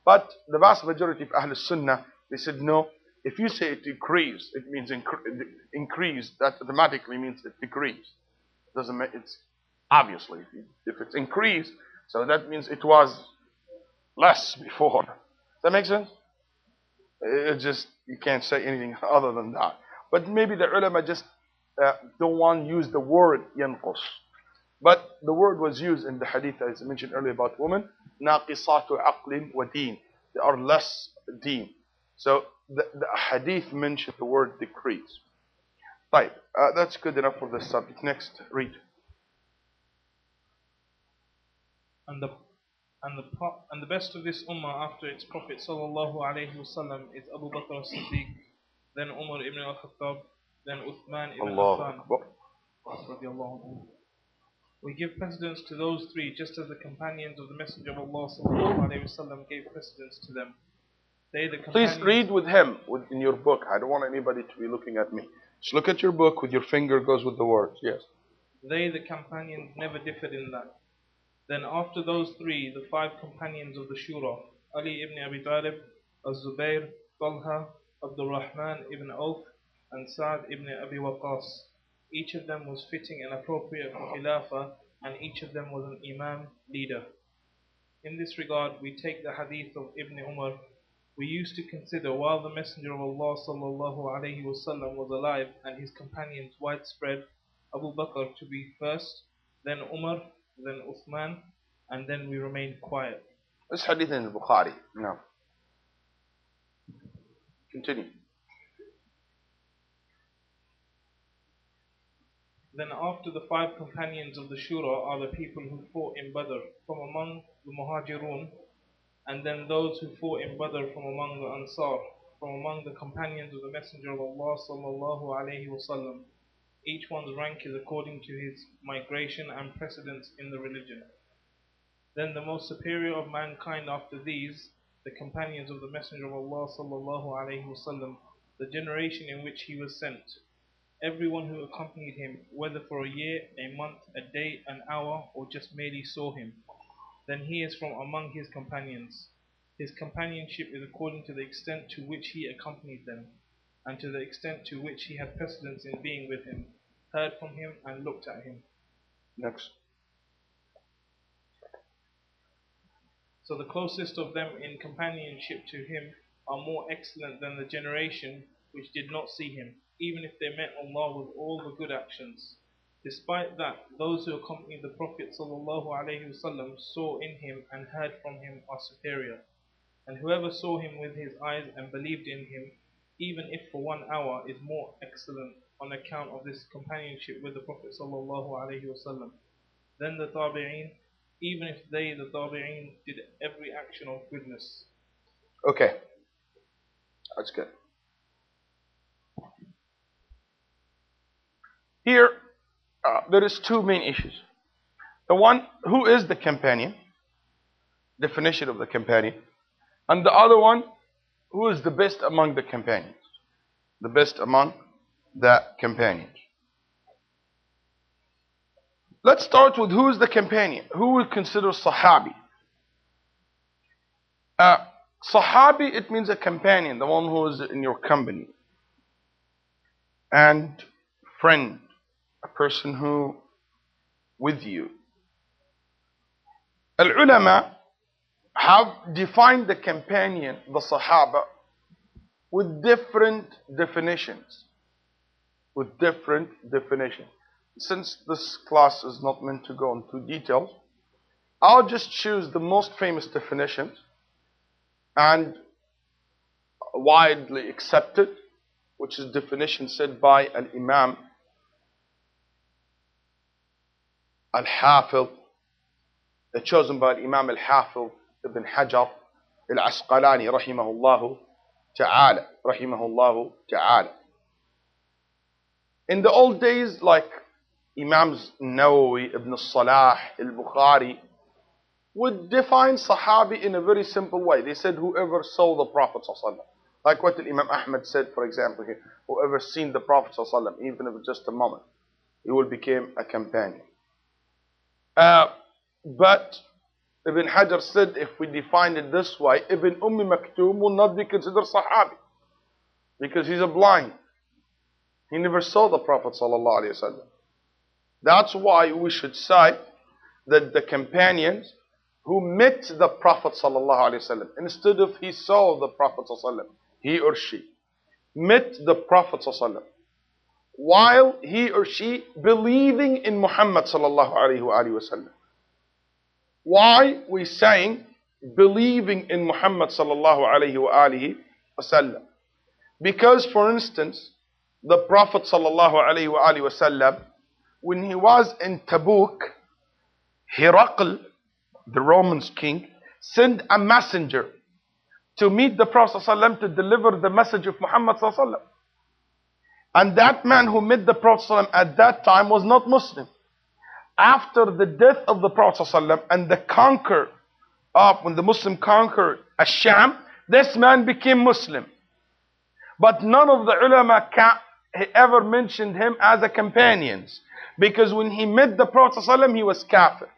But the vast majority of Ahl Sunnah, they said no. If you say it decreased, it means incre increased. That automatically means it decreased. Doesn't make it's obviously if it's increased, so that means it was less before. Does that make sense? It just you can't say anything other than that. But maybe the ulama just uh, don't want to use the word yanqus. But the word was used in the hadith as I mentioned earlier about women. ناقصات عقل ودين. They are less deen. So the, the hadith mentioned the word decrease. Right, uh, that's good enough for this subject. Next, read. And the and the pro- and the best of this ummah after its Prophet sallallahu alaihi wasallam is Abu Bakr as-Siddiq, then Umar ibn al-Khattab, then Uthman ibn Allah Affan. We give precedence to those three, just as the companions of the Messenger of Allah sallallahu alaihi wasallam gave precedence to them. They, the Please read with him with, in your book. I don't want anybody to be looking at me. Just look at your book with your finger goes with the words. Yes. They, the companions, never differed in that. Then after those three, the five companions of the Shura, Ali ibn Abi Talib, Az-Zubayr, Talha, Abdul Rahman ibn Auf, and Sa'd ibn Abi Waqas. Each of them was fitting and appropriate for Khilafah, and each of them was an Imam, leader. In this regard, we take the hadith of Ibn Umar. We used to consider while the Messenger of Allah sallallahu alaihi wasallam was alive and his companions widespread, Abu Bakr to be first, then Umar, then Uthman, and then we remained quiet. This hadith in Bukhari. No. Continue. Then after the five companions of the Shura are the people who fought in Badr from among the Muhajirun, and then those who fought in Badr from among the Ansar, from among the companions of the Messenger of Allah sallallahu alaihi wasallam. Each one's rank is according to his migration and precedence in the religion. Then the most superior of mankind after these, the companions of the Messenger of Allah sallallahu alaihi wasallam, the generation in which he was sent. Everyone who accompanied him, whether for a year, a month, a day, an hour, or just merely saw him, then he is from among his companions. His companionship is according to the extent to which he accompanied them, and to the extent to which he had precedence in being with him, heard from him, and looked at him. Next. So the closest of them in companionship to him are more excellent than the generation which did not see him, even if they met Allah with all the good actions. Despite that, those who accompanied the Prophet sallallahu alaihi wasallam saw in him and heard from him are superior. And whoever saw him with his eyes and believed in him, even if for one hour, is more excellent on account of this companionship with the Prophet sallallahu alaihi wasallam. Then the Tabi'een, even if they, the Tabi'een, did every action of goodness. Okay. That's good. Here, uh, there is two main issues. The one, who is the companion? Definition of the companion. And the other one, who is the best among the companions? The best among the companions. Let's start with who is the companion. Who we consider Sahabi? Uh, Sahabi, it means a companion, the one who is in your company. And friend, a person who with you. Al-ulama have defined the companion, the Sahaba, with different definitions. With different definitions. Since this class is not meant to go into details, I'll just choose the most famous definitions and widely accepted, which is definition said by Al-Imam Al-Hafiz, chosen by Imam Al-Hafiz Ibn Hajar Al-Asqalani rahimahullah ta'ala, rahimahullah ta'ala. In the old days, like Imams Nawawi, Ibn Salah, Al-Bukhari, would define Sahabi in a very simple way. They said whoever saw the Prophet ﷺ. Like what Imam Ahmad said, for example, here, whoever seen the Prophet ﷺ, even if it's just a moment, he will become a companion. Uh, but Ibn Hajar said if we define it this way, Ibn Umm Maktoum will not be considered Sahabi because he's a blind. He never saw the Prophet sallallahu alaihi wasallam. That's why we should say that the companions who met the Prophet sallallahu alaihi wasallam, instead of he saw the Prophet sallallahu alaihi wasallam, he or she met the Prophet sallallahu alaihi wasallam while he or she believing in Muhammad sallallahu alaihi wasallam. Why we saying believing in Muhammad sallallahu alaihi wasallam? Because, for instance, the Prophet sallallahu alaihi wasallam, when he was in Tabuk, Herakl, the Romans king, sent a messenger to meet the Prophet sallallahu to deliver the message of Muhammad sallallahu. And that man who met the Prophet sallallahu at that time was not Muslim. After the death of the Prophet ﷺ and the conquer of when the Muslim conquered Ash-Sham, this man became Muslim. But none of the ulama ever mentioned him as a companion, because when he met the Prophet ﷺ, he was kafir.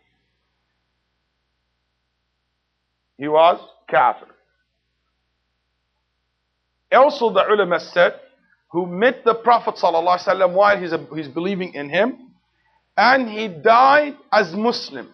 He was kafir. Also the ulama said, who met the Prophet ﷺ while he's, a, he's believing in him, and he died as Muslim.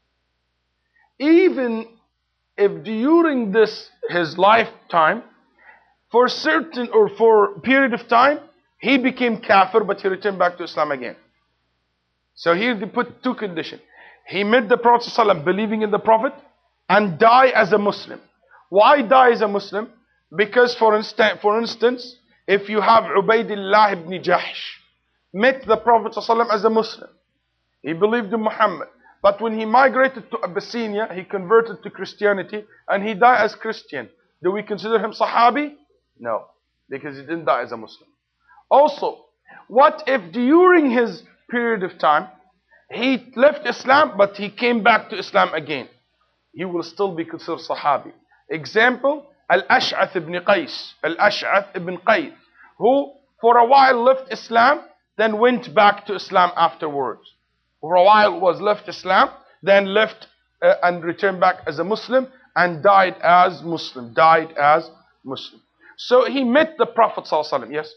Even if during this his lifetime, for certain or for a period of time, he became kafir, but he returned back to Islam again. So here they put two conditions. He met the Prophet ﷺ believing in the Prophet and die as a Muslim. Why die as a Muslim? Because for instance, for instance, if you have Ubaydullah ibn Jahsh, met the Prophet ﷺ as a Muslim. He believed in Muhammad. But when he migrated to Abyssinia, he converted to Christianity and he died as Christian. Do we consider him Sahabi? No, because he didn't die as a Muslim. Also, what if during his period of time, he left Islam but he came back to Islam again? He will still be considered Sahabi. Example, Al-Ash'ath ibn Qais. Al-Ash'ath ibn Qais, who for a while left Islam, then went back to Islam afterwards. For a while was left Islam, then left uh, and returned back as a Muslim and died as Muslim. Died as Muslim. So he met the Prophet ﷺ. Yes?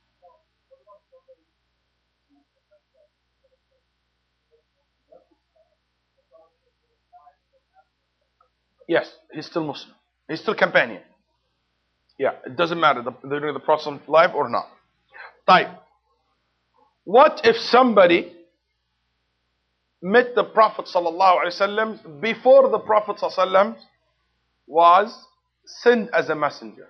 Yes, he's still Muslim. He's still companion. Yeah, it doesn't matter the, during the Prophet's life or not. Type. What if somebody met the Prophet ﷺ before the Prophet ﷺ was sent as a messenger?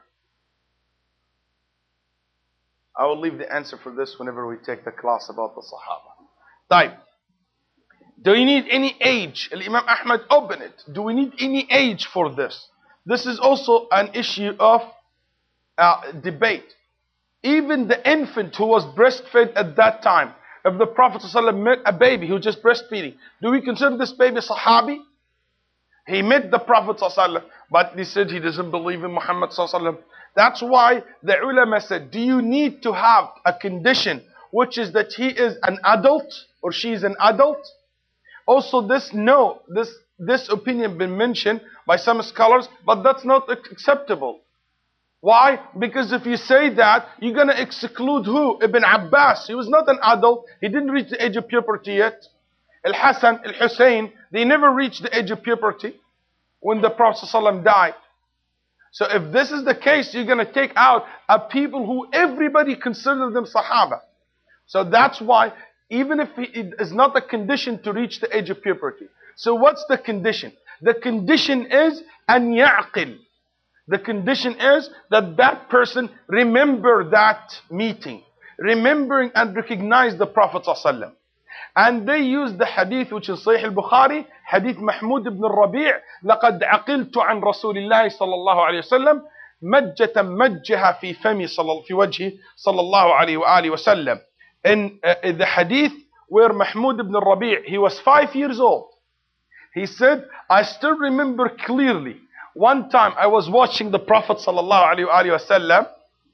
I will leave the answer for this whenever we take the class about the Sahaba. Type. Do you need any age? Imam Ahmad opened it. Do we need any age for this? This is also an issue of uh, debate. Even the infant who was breastfed at that time, if the Prophet ﷺ met a baby who was just breastfeeding, do we consider this baby Sahabi? He met the Prophet ﷺ, but he said he doesn't believe in Muhammad ﷺ. That's why the ulama said, do you need to have a condition which is that he is an adult or she is an adult? Also this, no, this, this opinion been mentioned by some scholars, but that's not acceptable. Why? Because if you say that, you're going to exclude who? Ibn Abbas. He was not an adult. He didn't reach the age of puberty yet. Al-Hassan, Al-Hussein, they never reached the age of puberty when the Prophet ﷺ died. So if this is the case, you're going to take out a people who everybody considers them Sahaba. So that's why, even if it is not a condition to reach the age of puberty. So what's the condition? The condition is an ya'qil. The condition is that that person remember that meeting, remembering and recognize the Prophet ﷺ. And they use the hadith which is Sahih al-Bukhari, hadith Mahmud ibn al-Rabi', لَقَدْ عَقِلْتُ عَنْ رَسُولِ اللَّهِ صلى الله عليه وسلم مَجَّةً مَجَّهَا فِي فَمِي في وجهه صلى الله عليه وآله وسلم. In uh, the hadith where Mahmud ibn al-Rabi', he was five years old. He said, I still remember clearly. One time I was watching the Prophet sallallahu alaihi wasallam.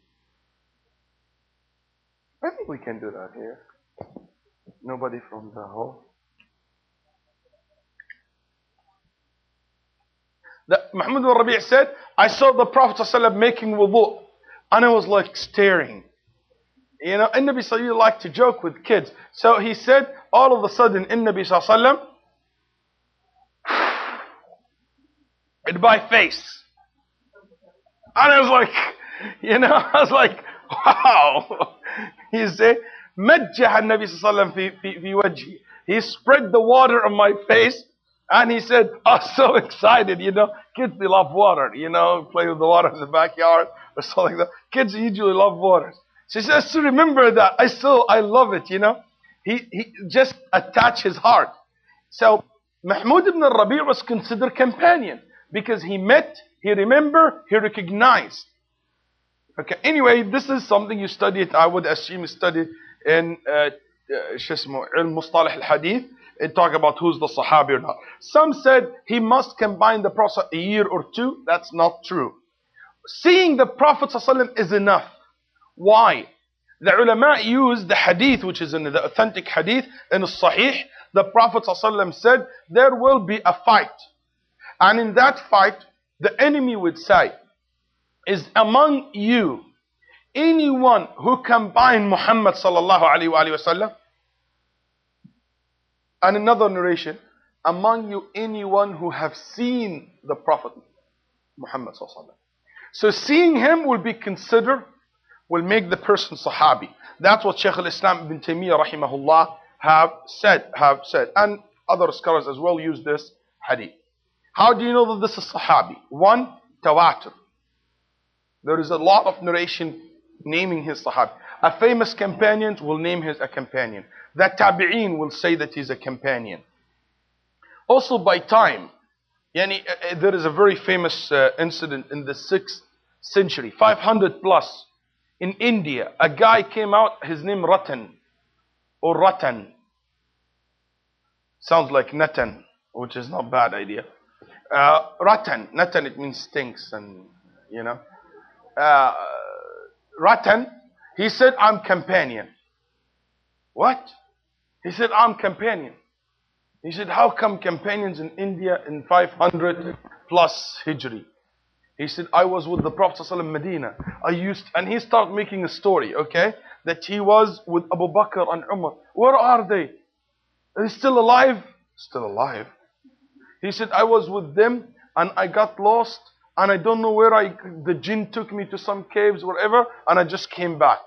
I think we can do that here. Nobody from the hall. That Muhammad ibn Rabi' said, I saw the Prophet ﷺ making wudu, and I was like staring. You know, and Nabi Sallallahu liked to joke with kids. So he said, all of a sudden, in Nabi Sallallahu in my face. And I was like, you know, I was like, wow. He said, مجح النبي صلى الله عليه وسلم في في في وجهي. He spread the water on my face, and he said, I was so excited, you know. Kids, they love water, you know, play with the water in the backyard or something like that. Kids usually love water. So he says, to remember that, I still, I love it, you know. He, he just attached his heart. So Mahmud ibn Rabi' was considered companion because he met, he remembered, he recognized. Okay, anyway, this is something you studied, I would assume you studied in uh, شو اسمه علم مصطلح الحديث, and talk about who's the Sahabi or not. Some said he must combine the Prophet a year or two. That's not true. Seeing the Prophet ﷺ is enough. Why? The ulama use the hadith, which is in the authentic hadith in the Sahih. The Prophet ﷺ said there will be a fight, and in that fight the enemy would say, is among you anyone who combined Muhammad sallallahu alaihi wasallam? And another narration, among you anyone who have seen the Prophet Muhammad sallallahu alaihi wasallam. So seeing him will be considered, will make the person Sahabi. That's what Shaykh al-Islam ibn Taymiyyah rahimahullah have said, have said, and other scholars as well use this hadith. How do you know that this is Sahabi? One, tawatur. There is a lot of narration naming his Sahabi. A famous companion will name his a companion. The Tabi'een will say that he's a companion. Also by time, yani, uh, there is a very famous uh, incident in the sixth century, five hundred plus, in India. A guy came out, his name Ratan, or Ratan. Sounds like Natan, which is not a bad idea. Uh, Ratan, Natan, it means stinks, and you know. Uh, Ratan, he said, I'm companion. What? He said, I'm companion. He said, how come companions in India in five hundred plus Hijri? He said, I was with the Prophet ﷺ in Medina. I used, and he started making a story, okay, that he was with Abu Bakr and Umar. Where are they? Are they still alive? Still alive. He said, I was with them and I got lost. And I don't know where I, the jinn took me to some caves, wherever, and I just came back.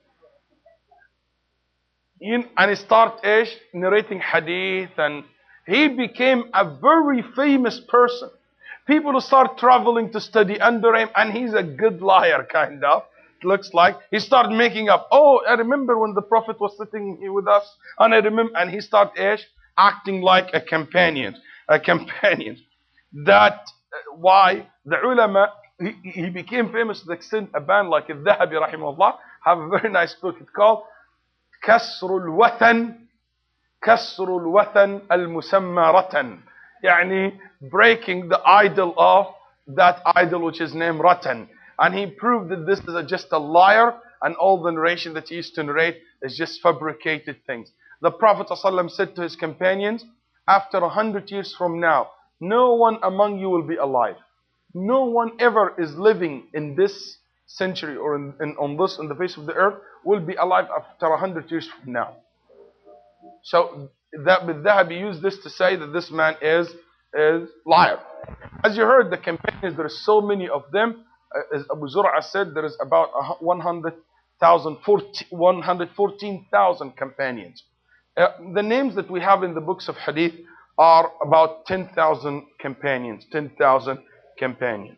And he started narrating hadith, and he became a very famous person. People who start traveling to study under him, and he's a good liar, kind of. It looks like he started making up. Oh, I remember when the Prophet was sitting here with us, and I remember, and he started acting like a companion, a companion. That uh, why the ulama, he, he became famous to the extent a band like Al-Dhahabi rahimahullah have a very nice book. It's called Kasrul Wathan, Kasrul Wathan al-Musamma Ratan. Yani breaking the idol of that idol which is named Ratan. And he proved that this is a, just a liar, and all the narration that he used to narrate is just fabricated things. The Prophet ﷺ said to his companions, after a hundred years from now, no one among you will be alive. No one ever is living in this century or in, in, on this, on the face of the earth, will be alive after a hundred years from now. So that Dhahabi used this to say that this man is is liar. As you heard, the companions, there are so many of them. As Abu Zur'a said, there is about one hundred thousand, one hundred fourteen thousand companions. Uh, the names that we have in the books of hadith are about ten thousand companions, ten thousand companions.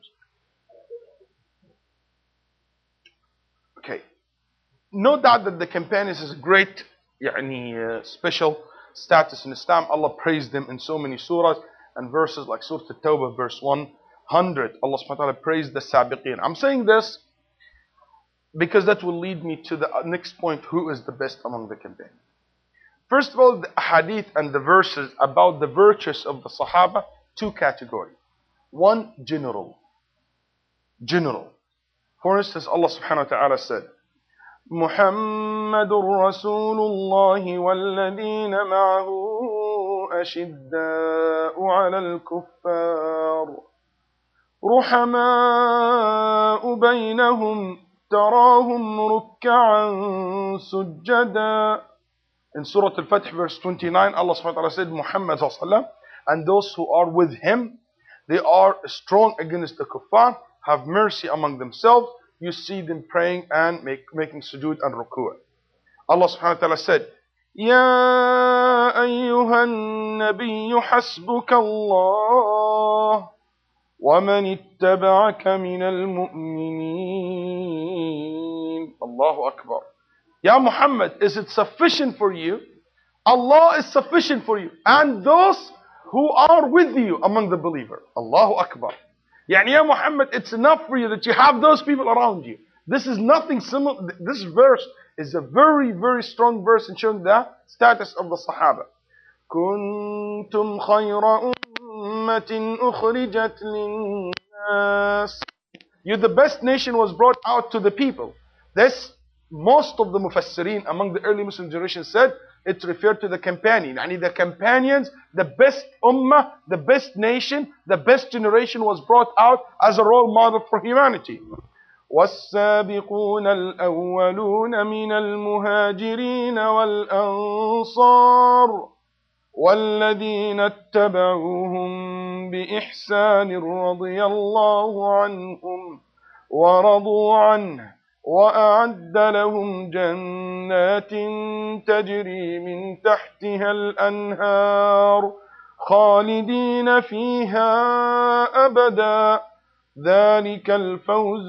Okay. No doubt that the companions is a great يعني, uh, special status in Islam. Allah praised them in so many surahs and verses like Surah At-Tawbah verse one hundred. Allah subhanahu wa ta'ala praised the Sabiqeen. I'm saying this because that will lead me to the next point, who is the best among the companions. First of all, the hadith and the verses about the virtues of the Sahaba, two categories. One, general. General. For instance, Allah subhanahu wa ta'ala said, محمد رسول الله والذين معه أشداء على الكفار رحماء بينهم تراهم ركعا سجدا. In Surah Al-Fatih verse twenty-nine, Allah subhanahu wa ta'ala said, Muhammad sallallahu alayhi wa sallam, and those who are with him, they are strong against the kuffar, have mercy among themselves. You see them praying and make, making sujood and ruku'. Allah subhanahu wa ta'ala said, يا أيها النبي حسبك الله ومن اتبعك من المؤمنين. Allahu Akbar. Ya Muhammad, is it sufficient for you? Allah is sufficient for you. And those who are with you among the believers. Allahu Akbar. Yani Ya Muhammad, it's enough for you that you have those people around you. This is nothing similar. This verse is a very, very strong verse in showing the status of the Sahaba. كنتم خير أمة أخرجت للناس. You, the best nation, was brought out to the people. This, most of the Mufassirin among the early Muslim generation said, it referred to the companion. Yani the companions, the best ummah, the best nation, the best generation was brought out as a role model for humanity. والسابقون الأولون من المهاجرين والأنصار والذين اتبعوهم بإحسان رضي الله عنهم ورضوا عنه وأعد لهم جنات تجري من تحتها الأنهار خالدين فيها أبدا ذلك الفوز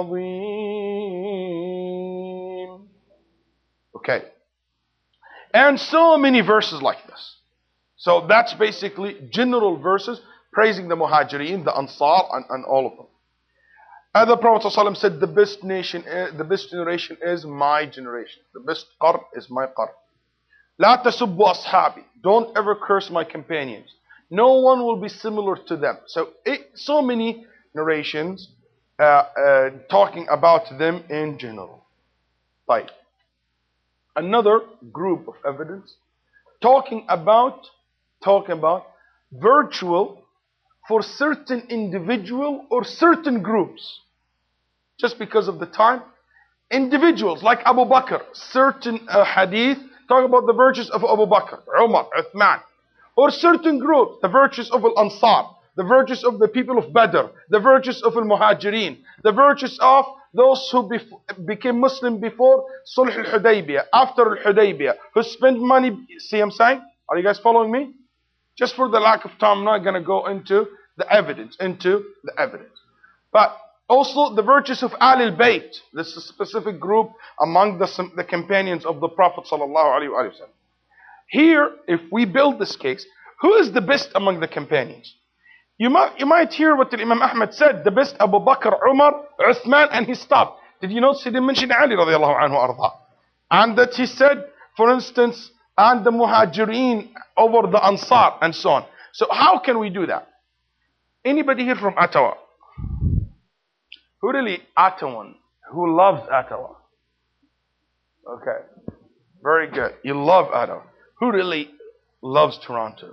العظيم. Okay. And so many verses like this. So that's basically general verses praising the Muhajirin, the Ansar, and, and all of them. And the Prophet ﷺ said, the best nation, the best generation is my generation. The best qarn is my qarn. لا تسبوا أصحابي. Don't ever curse my companions. No one will be similar to them. So, it, so many narrations uh, uh, talking about them in general. Right. Another group of evidence talking about talking about virtual for certain individual or certain groups. Just because of the time, individuals like Abu Bakr, certain uh, hadith talk about the virtues of Abu Bakr, Umar, Uthman, or certain groups, the virtues of Al-Ansar, the virtues of the people of Badr, the virtues of Al-Muhajirin, the virtues of those who bef became Muslim before Sulh al-Hudaybiyah, after al-Hudaybiyah, who spent money. See what I'm saying? Are you guys following me? Just for the lack of time, I'm not going to go into the evidence, into the evidence. But also the virtues of Ahlul Bayt. This is a specific group among the, the companions of the Prophet sallallahu alaihi wasallam. Here, if we build this case, who is the best among the companions? You might, you might hear what the Imam Ahmad said, the best Abu Bakr, Umar, Uthman, and he stopped. Did you notice he didn't mention Ali radiallahu anhu arda? And that he said, for instance, and the Muhajirin over the Ansar and so on. So how can we do that? Anybody here from Ottawa? Who really Ottawan? Who loves Ottawa? Okay. Very good. You love Ottawa. Who really loves Toronto?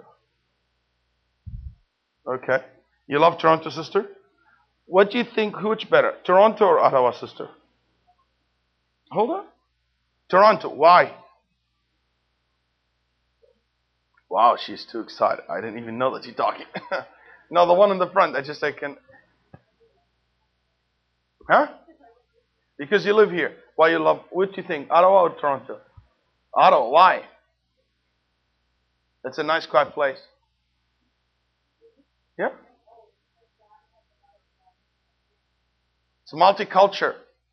Okay. You love Toronto, sister? What do you think, which better? Toronto or Ottawa, sister? Hold on. Toronto. Why? Wow, she's too excited. I didn't even know that she's talking. No, the one in the front. I just I can. Huh? Because you live here. Why you love? What do you think? Ottawa or Toronto? Ottawa. Why? It's a nice, quiet place. Yeah. It's multicultural.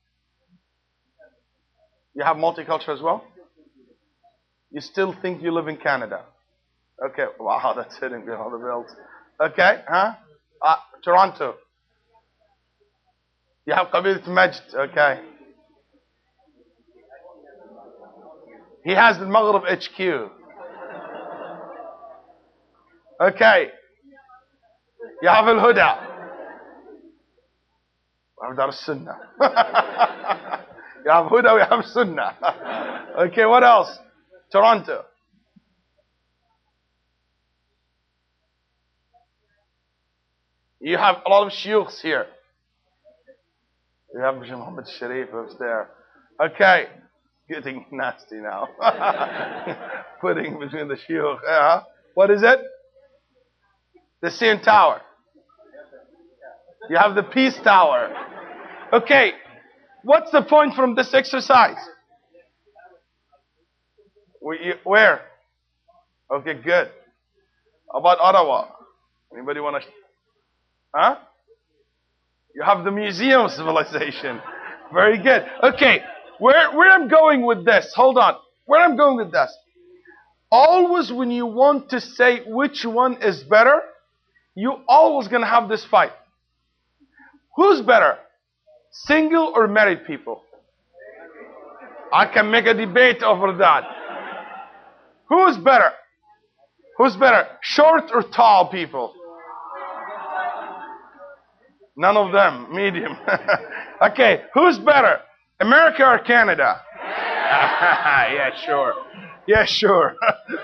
You have multicultural as well? You still think you live in Canada? Okay. Wow, that's hitting behind the belt. Okay, huh? Uh, Toronto. You have Qabilat Majd. Okay. He has the Maghrib H Q. Okay. You have Al Huda. We have Dar Sunnah. You have Huda, we have Sunnah. Okay, what else? Toronto. You have a lot of shuyukhs here. You have Sheikh Muhammad Sharif up there. Okay. Getting nasty now. Putting between the shuyukh. Yeah. What is it? The C N Tower. You have the Peace Tower. Okay. What's the point from this exercise? Where? Okay, good. About Ottawa. Anybody want to? Huh? You have the Museum of Civilization. Very good. Okay. Where, where I'm going with this, hold on. Where I'm going with this. Always when you want to say which one is better, you always going to have this fight. Who's better? Single or married people? I can make a debate over that. Who's better? Who's better? Short or tall people? None of them. Medium. Okay. Who's better? America or Canada? Yeah, sure. Yeah, sure.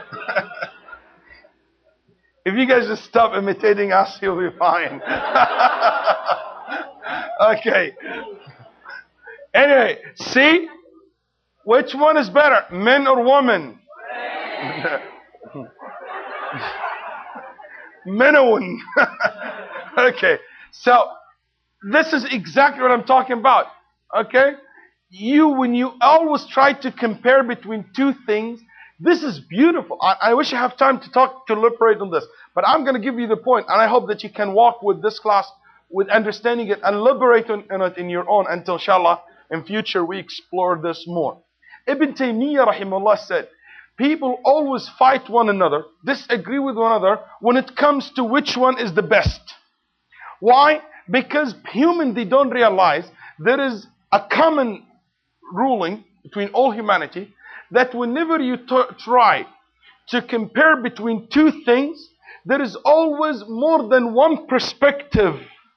If you guys just stop imitating us, you'll be fine. Okay. Anyway, see? Which one is better? Men or women? Men. Okay. So, this is exactly what I'm talking about. Okay? You, when you always try to compare between two things, this is beautiful. I, I wish I have time to talk, to elaborate on this. But I'm going to give you the point, and I hope that you can walk with this class with understanding it and elaborate on, on it in your own until, inshallah, in future we explore this more. Ibn Taymiyyah, rahimahullah, said, people always fight one another, disagree with one another when it comes to which one is the best. Why? Because human, they don't realize there is a common ruling between all humanity that whenever you t- try to compare between two things, there is always more than one perspective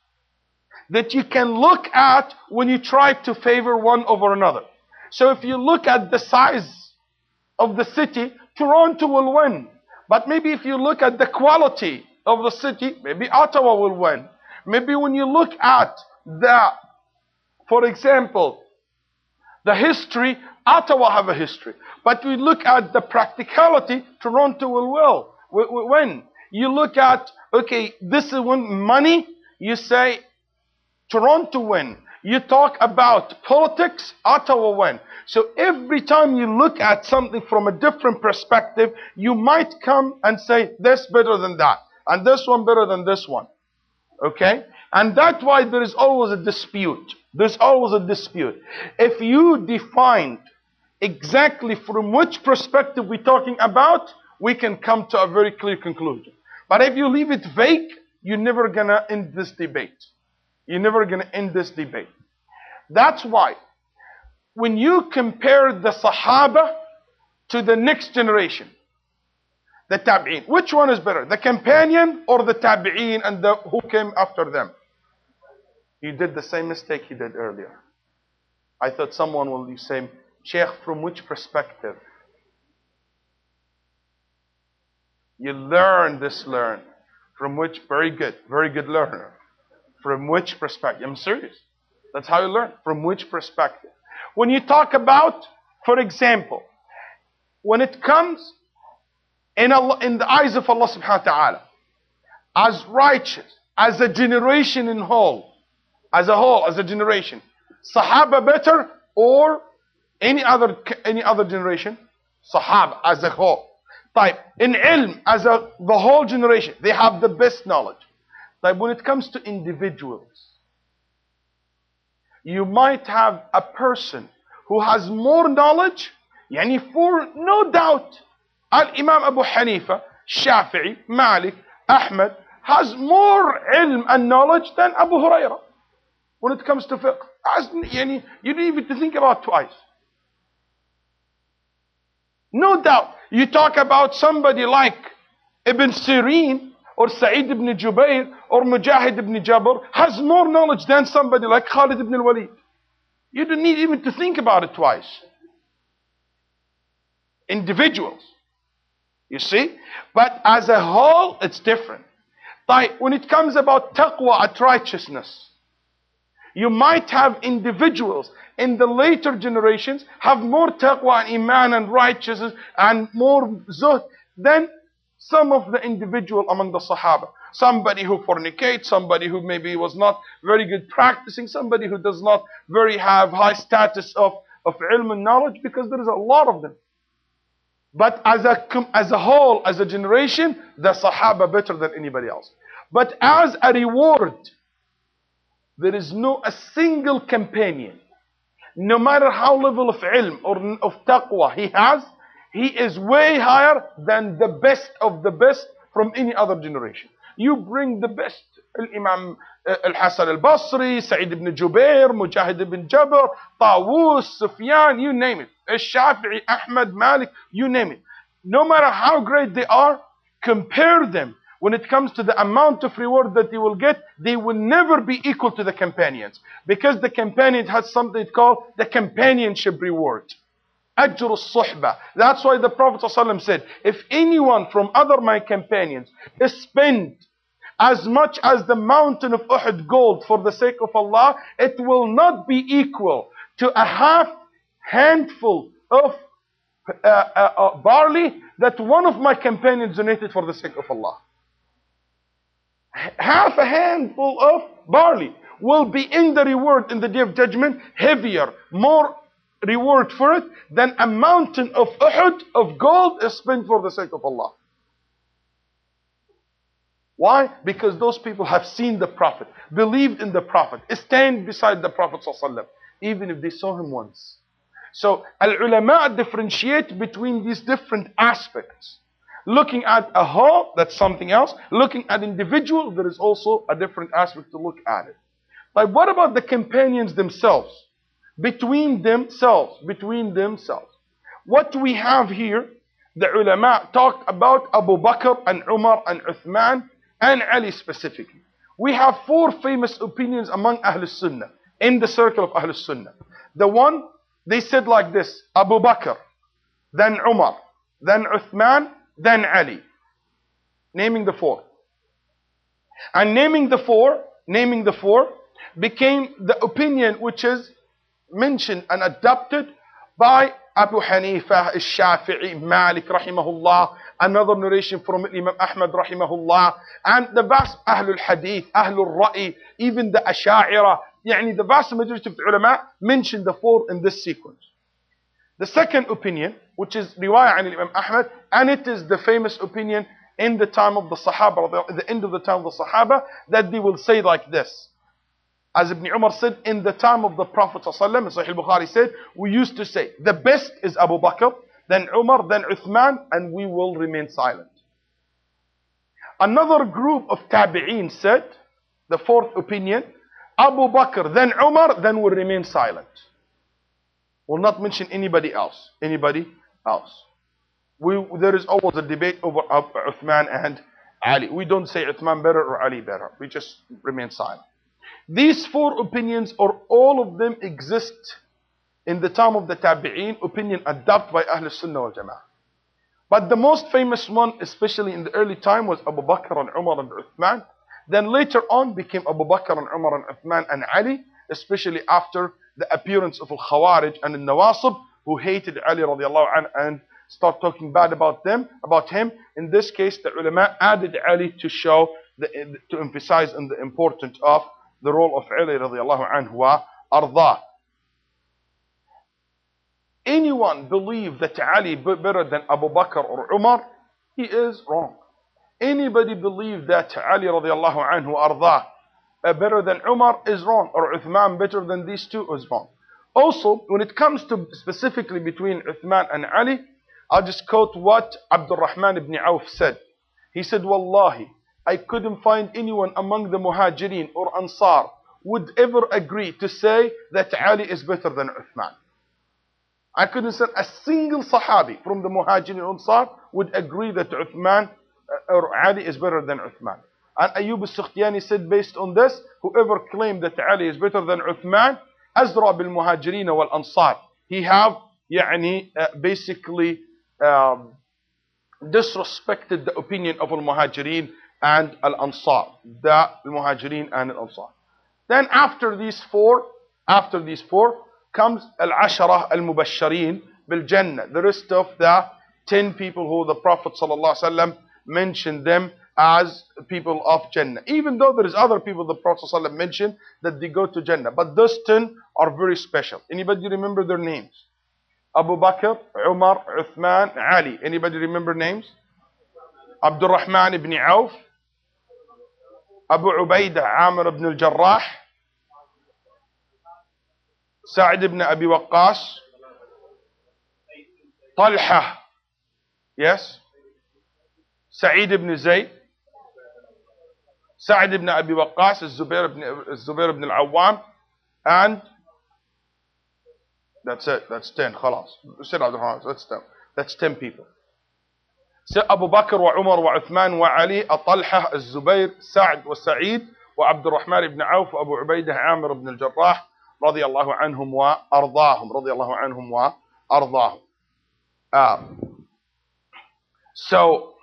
that you can look at when you try to favor one over another. So if you look at the size of the city, Toronto will win. But maybe if you look at the quality of the city, maybe Ottawa will win. Maybe when you look at the, for example, the history, Ottawa have a history. But we look at the practicality, Toronto will, will, will win. You look at, okay, this is when money, you say Toronto win. You talk about politics, Ottawa win. So every time you look at something from a different perspective, you might come and say, this better than that. And this one better than this one. Okay? And that's why there is always a dispute. There's always a dispute. If you defined exactly from which perspective we're talking about, we can come to a very clear conclusion. But if you leave it vague, you're never going to end this debate. You're never going to end this debate. That's why when you compare the Sahaba to the next generation, the Tabi'een, which one is better? The companion or the Tabi'een and the who came after them? You did the same mistake he did earlier. I thought someone will say, Sheikh, from which perspective? You learn this learn. From which? Very good. Very good learner. From which perspective? I'm serious. That's how you learn. From which perspective? When you talk about, for example, when it comes in, Allah, in the eyes of Allah subhanahu wa ta'ala, as righteous, as a generation in whole, as a whole, as a generation, Sahaba better or any other any other generation? Sahaba as a whole. Type in ilm as a the whole generation, they have the best knowledge. Like when it comes to individuals, you might have a person who has more knowledge, yani for no doubt, Al-Imam Abu Hanifa, Shafi'i, Malik, Ahmed, has more ilm and knowledge than Abu Hurairah. When it comes to fiqh, as, yani, you don't even think about twice. No doubt, you talk about somebody like Ibn Sirin, or Sa'id ibn Jubayr, or Mujahid ibn Jabr, has more knowledge than somebody like Khalid ibn al-Walid. You don't need even to think about it twice. Individuals. You see? But as a whole, it's different. طيب, when it comes about taqwa at righteousness, you might have individuals in the later generations have more taqwa and iman and righteousness and more zuhd than some of the individual among the Sahaba. Somebody who fornicates, somebody who maybe was not very good practicing, somebody who does not very have high status of, of ilm and knowledge, because there is a lot of them. But as a, as a whole, as a generation, the Sahaba better than anybody else. But as a reward, there is no a single companion, no matter how level of ilm or of taqwa he has, he is way higher than the best of the best from any other generation. You bring the best, Imam Al-Hasan Al-Basri, Sa'id ibn Jubair, Mujahid ibn Jabr, Tawus, Sufyan, you name it. Al-Shafi'i, Ahmad, Malik, you name it. No matter how great they are, compare them. When it comes to the amount of reward that they will get, they will never be equal to the companions. Because the companion has something called the companionship reward. Ajr al-suhbah. That's why the Prophet ﷺ said, if anyone from other my companions spend as much as the mountain of Uhud gold for the sake of Allah, it will not be equal to a half handful of uh, uh, uh, barley that one of my companions donated for the sake of Allah. Half a handful of barley will be in the reward in the day of judgment heavier, more reward for it than a mountain of Uhud of gold is spent for the sake of Allah. Why? Because those people have seen the Prophet, believed in the Prophet, stand beside the Prophet ﷺ, even if they saw him once. So al-ulama differentiate between these different aspects. Looking at a whole, that's something else. Looking at individual, there is also a different aspect to look at it. But what about the companions themselves? Between themselves, between themselves. What we have here, the ulama talked about Abu Bakr and Umar and Uthman and Ali specifically. We have four famous opinions among Ahlul Sunnah, in the circle of Ahlul Sunnah. The one, they said like this, Abu Bakr, then Umar, then Uthman, then Ali. Naming the four. And naming the four, naming the four, became the opinion which is mentioned and adopted by Abu Hanifa, Al-Shafi'i, Malik rahimahullah, another narration from Imam Ahmad rahimahullah, and the vast Ahlul Hadith, Ahlul Ra'i, even the Asha'ira, yani the vast majority of the ulama mentioned the four in this sequence. The second opinion, which is riwayah an Imam Ahmad, and it is the famous opinion in the time of the Sahaba, at the end of the time of the Sahaba, that they will say like this. As Ibn Umar said, in the time of the Prophet ﷺ, in Sahih Bukhari said, we used to say, the best is Abu Bakr, then Umar, then Uthman, and we will remain silent. Another group of tabi'een said, the fourth opinion, Abu Bakr, then Umar, then we'll remain silent. Will not mention anybody else. Anybody else. We, there is always a debate over Uthman and Ali. We don't say Uthman better or Ali better. We just remain silent. These four opinions, or all of them, exist in the time of the Tabi'een, opinion adopted by Ahlul Sunnah wal Jama'ah. But the most famous one, especially in the early time, was Abu Bakr and Umar and Uthman. Then later on became Abu Bakr and Umar and Uthman and Ali, especially after the appearance of Al-Khawarij and Al-Nawasib, who hated Ali radiallahu anhu and start talking bad about them, about him. In this case, the ulama added Ali to show, the, to emphasize on the importance of the role of Ali radiallahu anhu wa ardah. Anyone believe that Ali better than Abu Bakr or Umar, he is wrong. Anybody believe that Ali radiallahu anhu ardah better than Umar is wrong, or Uthman better than these two is wrong. Also, when it comes to specifically between Uthman and Ali, I'll just quote what Abdul Rahman ibn Auf said. He said, Wallahi, I couldn't find anyone among the Muhajirin or Ansar would ever agree to say that Ali is better than Uthman. I couldn't say a single Sahabi from the Muhajirin or Ansar would agree that Uthman or Ali is better than Uthman. And Ayyub al-Sukhtiyani said, based on this, whoever claimed that Ali is better than Uthman, Azra bil Muhajirin wal Ansar. He have, يعني, uh, basically um, disrespected the opinion of al Muhajirin and Al-Ansar. The Muhajirin and Al-Ansar. Then after these four, after these four comes Al-Ashara Al-Mubasharin Bil-Jannah. The rest of the ten people who the Prophet ﷺ mentioned them as people of Jannah. Even though there is other people the Prophet ﷺ mentioned that they go to Jannah. But those ten are very special. Anybody remember their names? Abu Bakr, Umar, Uthman, Ali. Anybody remember names? Abdul Rahman ibn Auf, Abu Ubaidah Amir ibn al-Jarrah, Sa'id ibn Abi Waqqas, Talha, yes, Sa'id ibn Zayd, Sa'id ibn Abi Waqqas, Zubair ibn, Zubair ibn al-Awwam, and that's it, that's ten, khalas. That's ten, that's ten people. Abu Bakr wa Umar wa Uthman wa Ali, Talha, Zubair, Sa'd wa Sa'id, wa Abdul Rahman ibn Auf, Abu Ubaidah Amir ibn al-Jarrah, radiyallahu anhum wa ardahum, radiyallahu anhum wa ardahum. Um, so,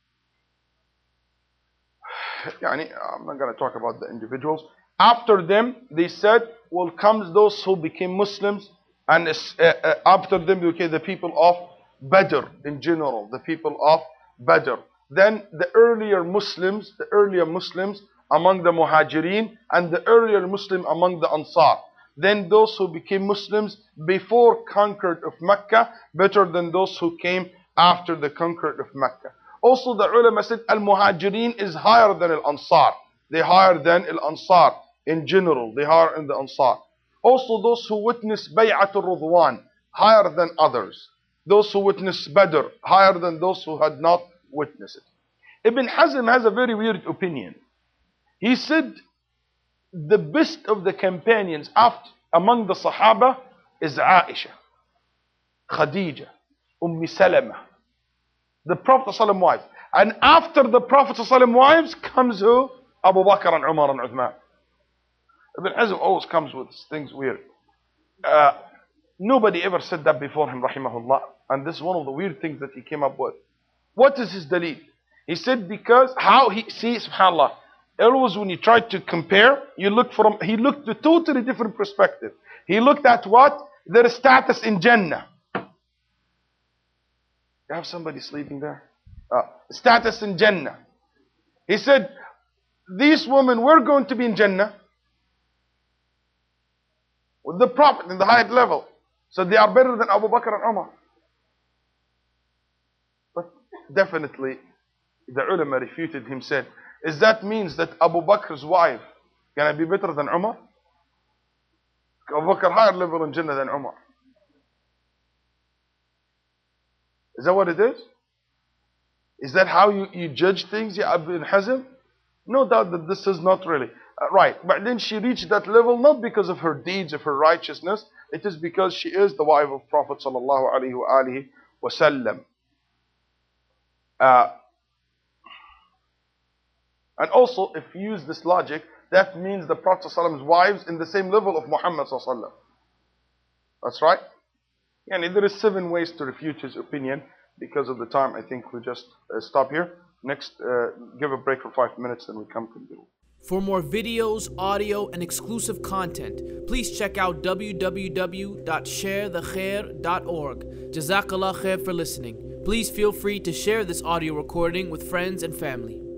يعني, I'm not going to talk about the individuals. After them, they said, will come those who became Muslims, and uh, uh, after them became the people of Badr in general, the people of Badr. Then the earlier Muslims, the earlier Muslims among the Muhajirin, and the earlier Muslim among the Ansar. Then those who became Muslims before conquered of Mecca, better than those who came after the conquered of Mecca. Also the ulama said Al-Muhajirin is higher than Al-Ansar. They higher than Al-Ansar in general. They higher than the Ansar. Also those who witnessed Bay'atul Ridwan, higher than others. Those who witnessed Badr, higher than those who had not witnessed it. Ibn Hazm has a very weird opinion. He said the best of the companions after, among the Sahaba is Aisha, Khadija, Umm Salama, the Prophet ﷺ wives. And after the Prophet ﷺ wives comes who? Abu Bakr and Umar and Uthman. Ibn Hazm always comes with things weird. Uh, nobody ever said that before him, rahimahullah. And this is one of the weird things that he came up with. What is his dalil? He said because how he, see, subhanAllah, always when you try to compare, you look from, he looked at a totally different perspective. He looked at what? Their status in Jannah. You have somebody sleeping there? Uh, status in Jannah. He said, these women were going to be in Jannah with the Prophet in the highest level. So they are better than Abu Bakr and Umar. But definitely, the ulama refuted him, said, is that means that Abu Bakr's wife gonna be better than Umar? Abu Bakr higher level in Jannah than Umar. Is that what it is? Is that how you, you judge things, Ya Ibn Hazm? No doubt that this is not really. Uh, right, but then she reached that level not because of her deeds, of her righteousness. It is because she is the wife of Prophet sallallahu alaihi wa alihi wasallam. Uh, and also, if you use this logic, that means the Prophet ﷺ's wives in the same level of Muhammad sallallahu. That's right. And there is seven ways to refute his opinion. Because of the time, I think we just uh, stop here. Next, uh, give a break for five minutes, then we come continue. For more videos, audio, and exclusive content, please check out w w w dot share the khair dot org. Jazakallah khair for listening. Please feel free to share this audio recording with friends and family.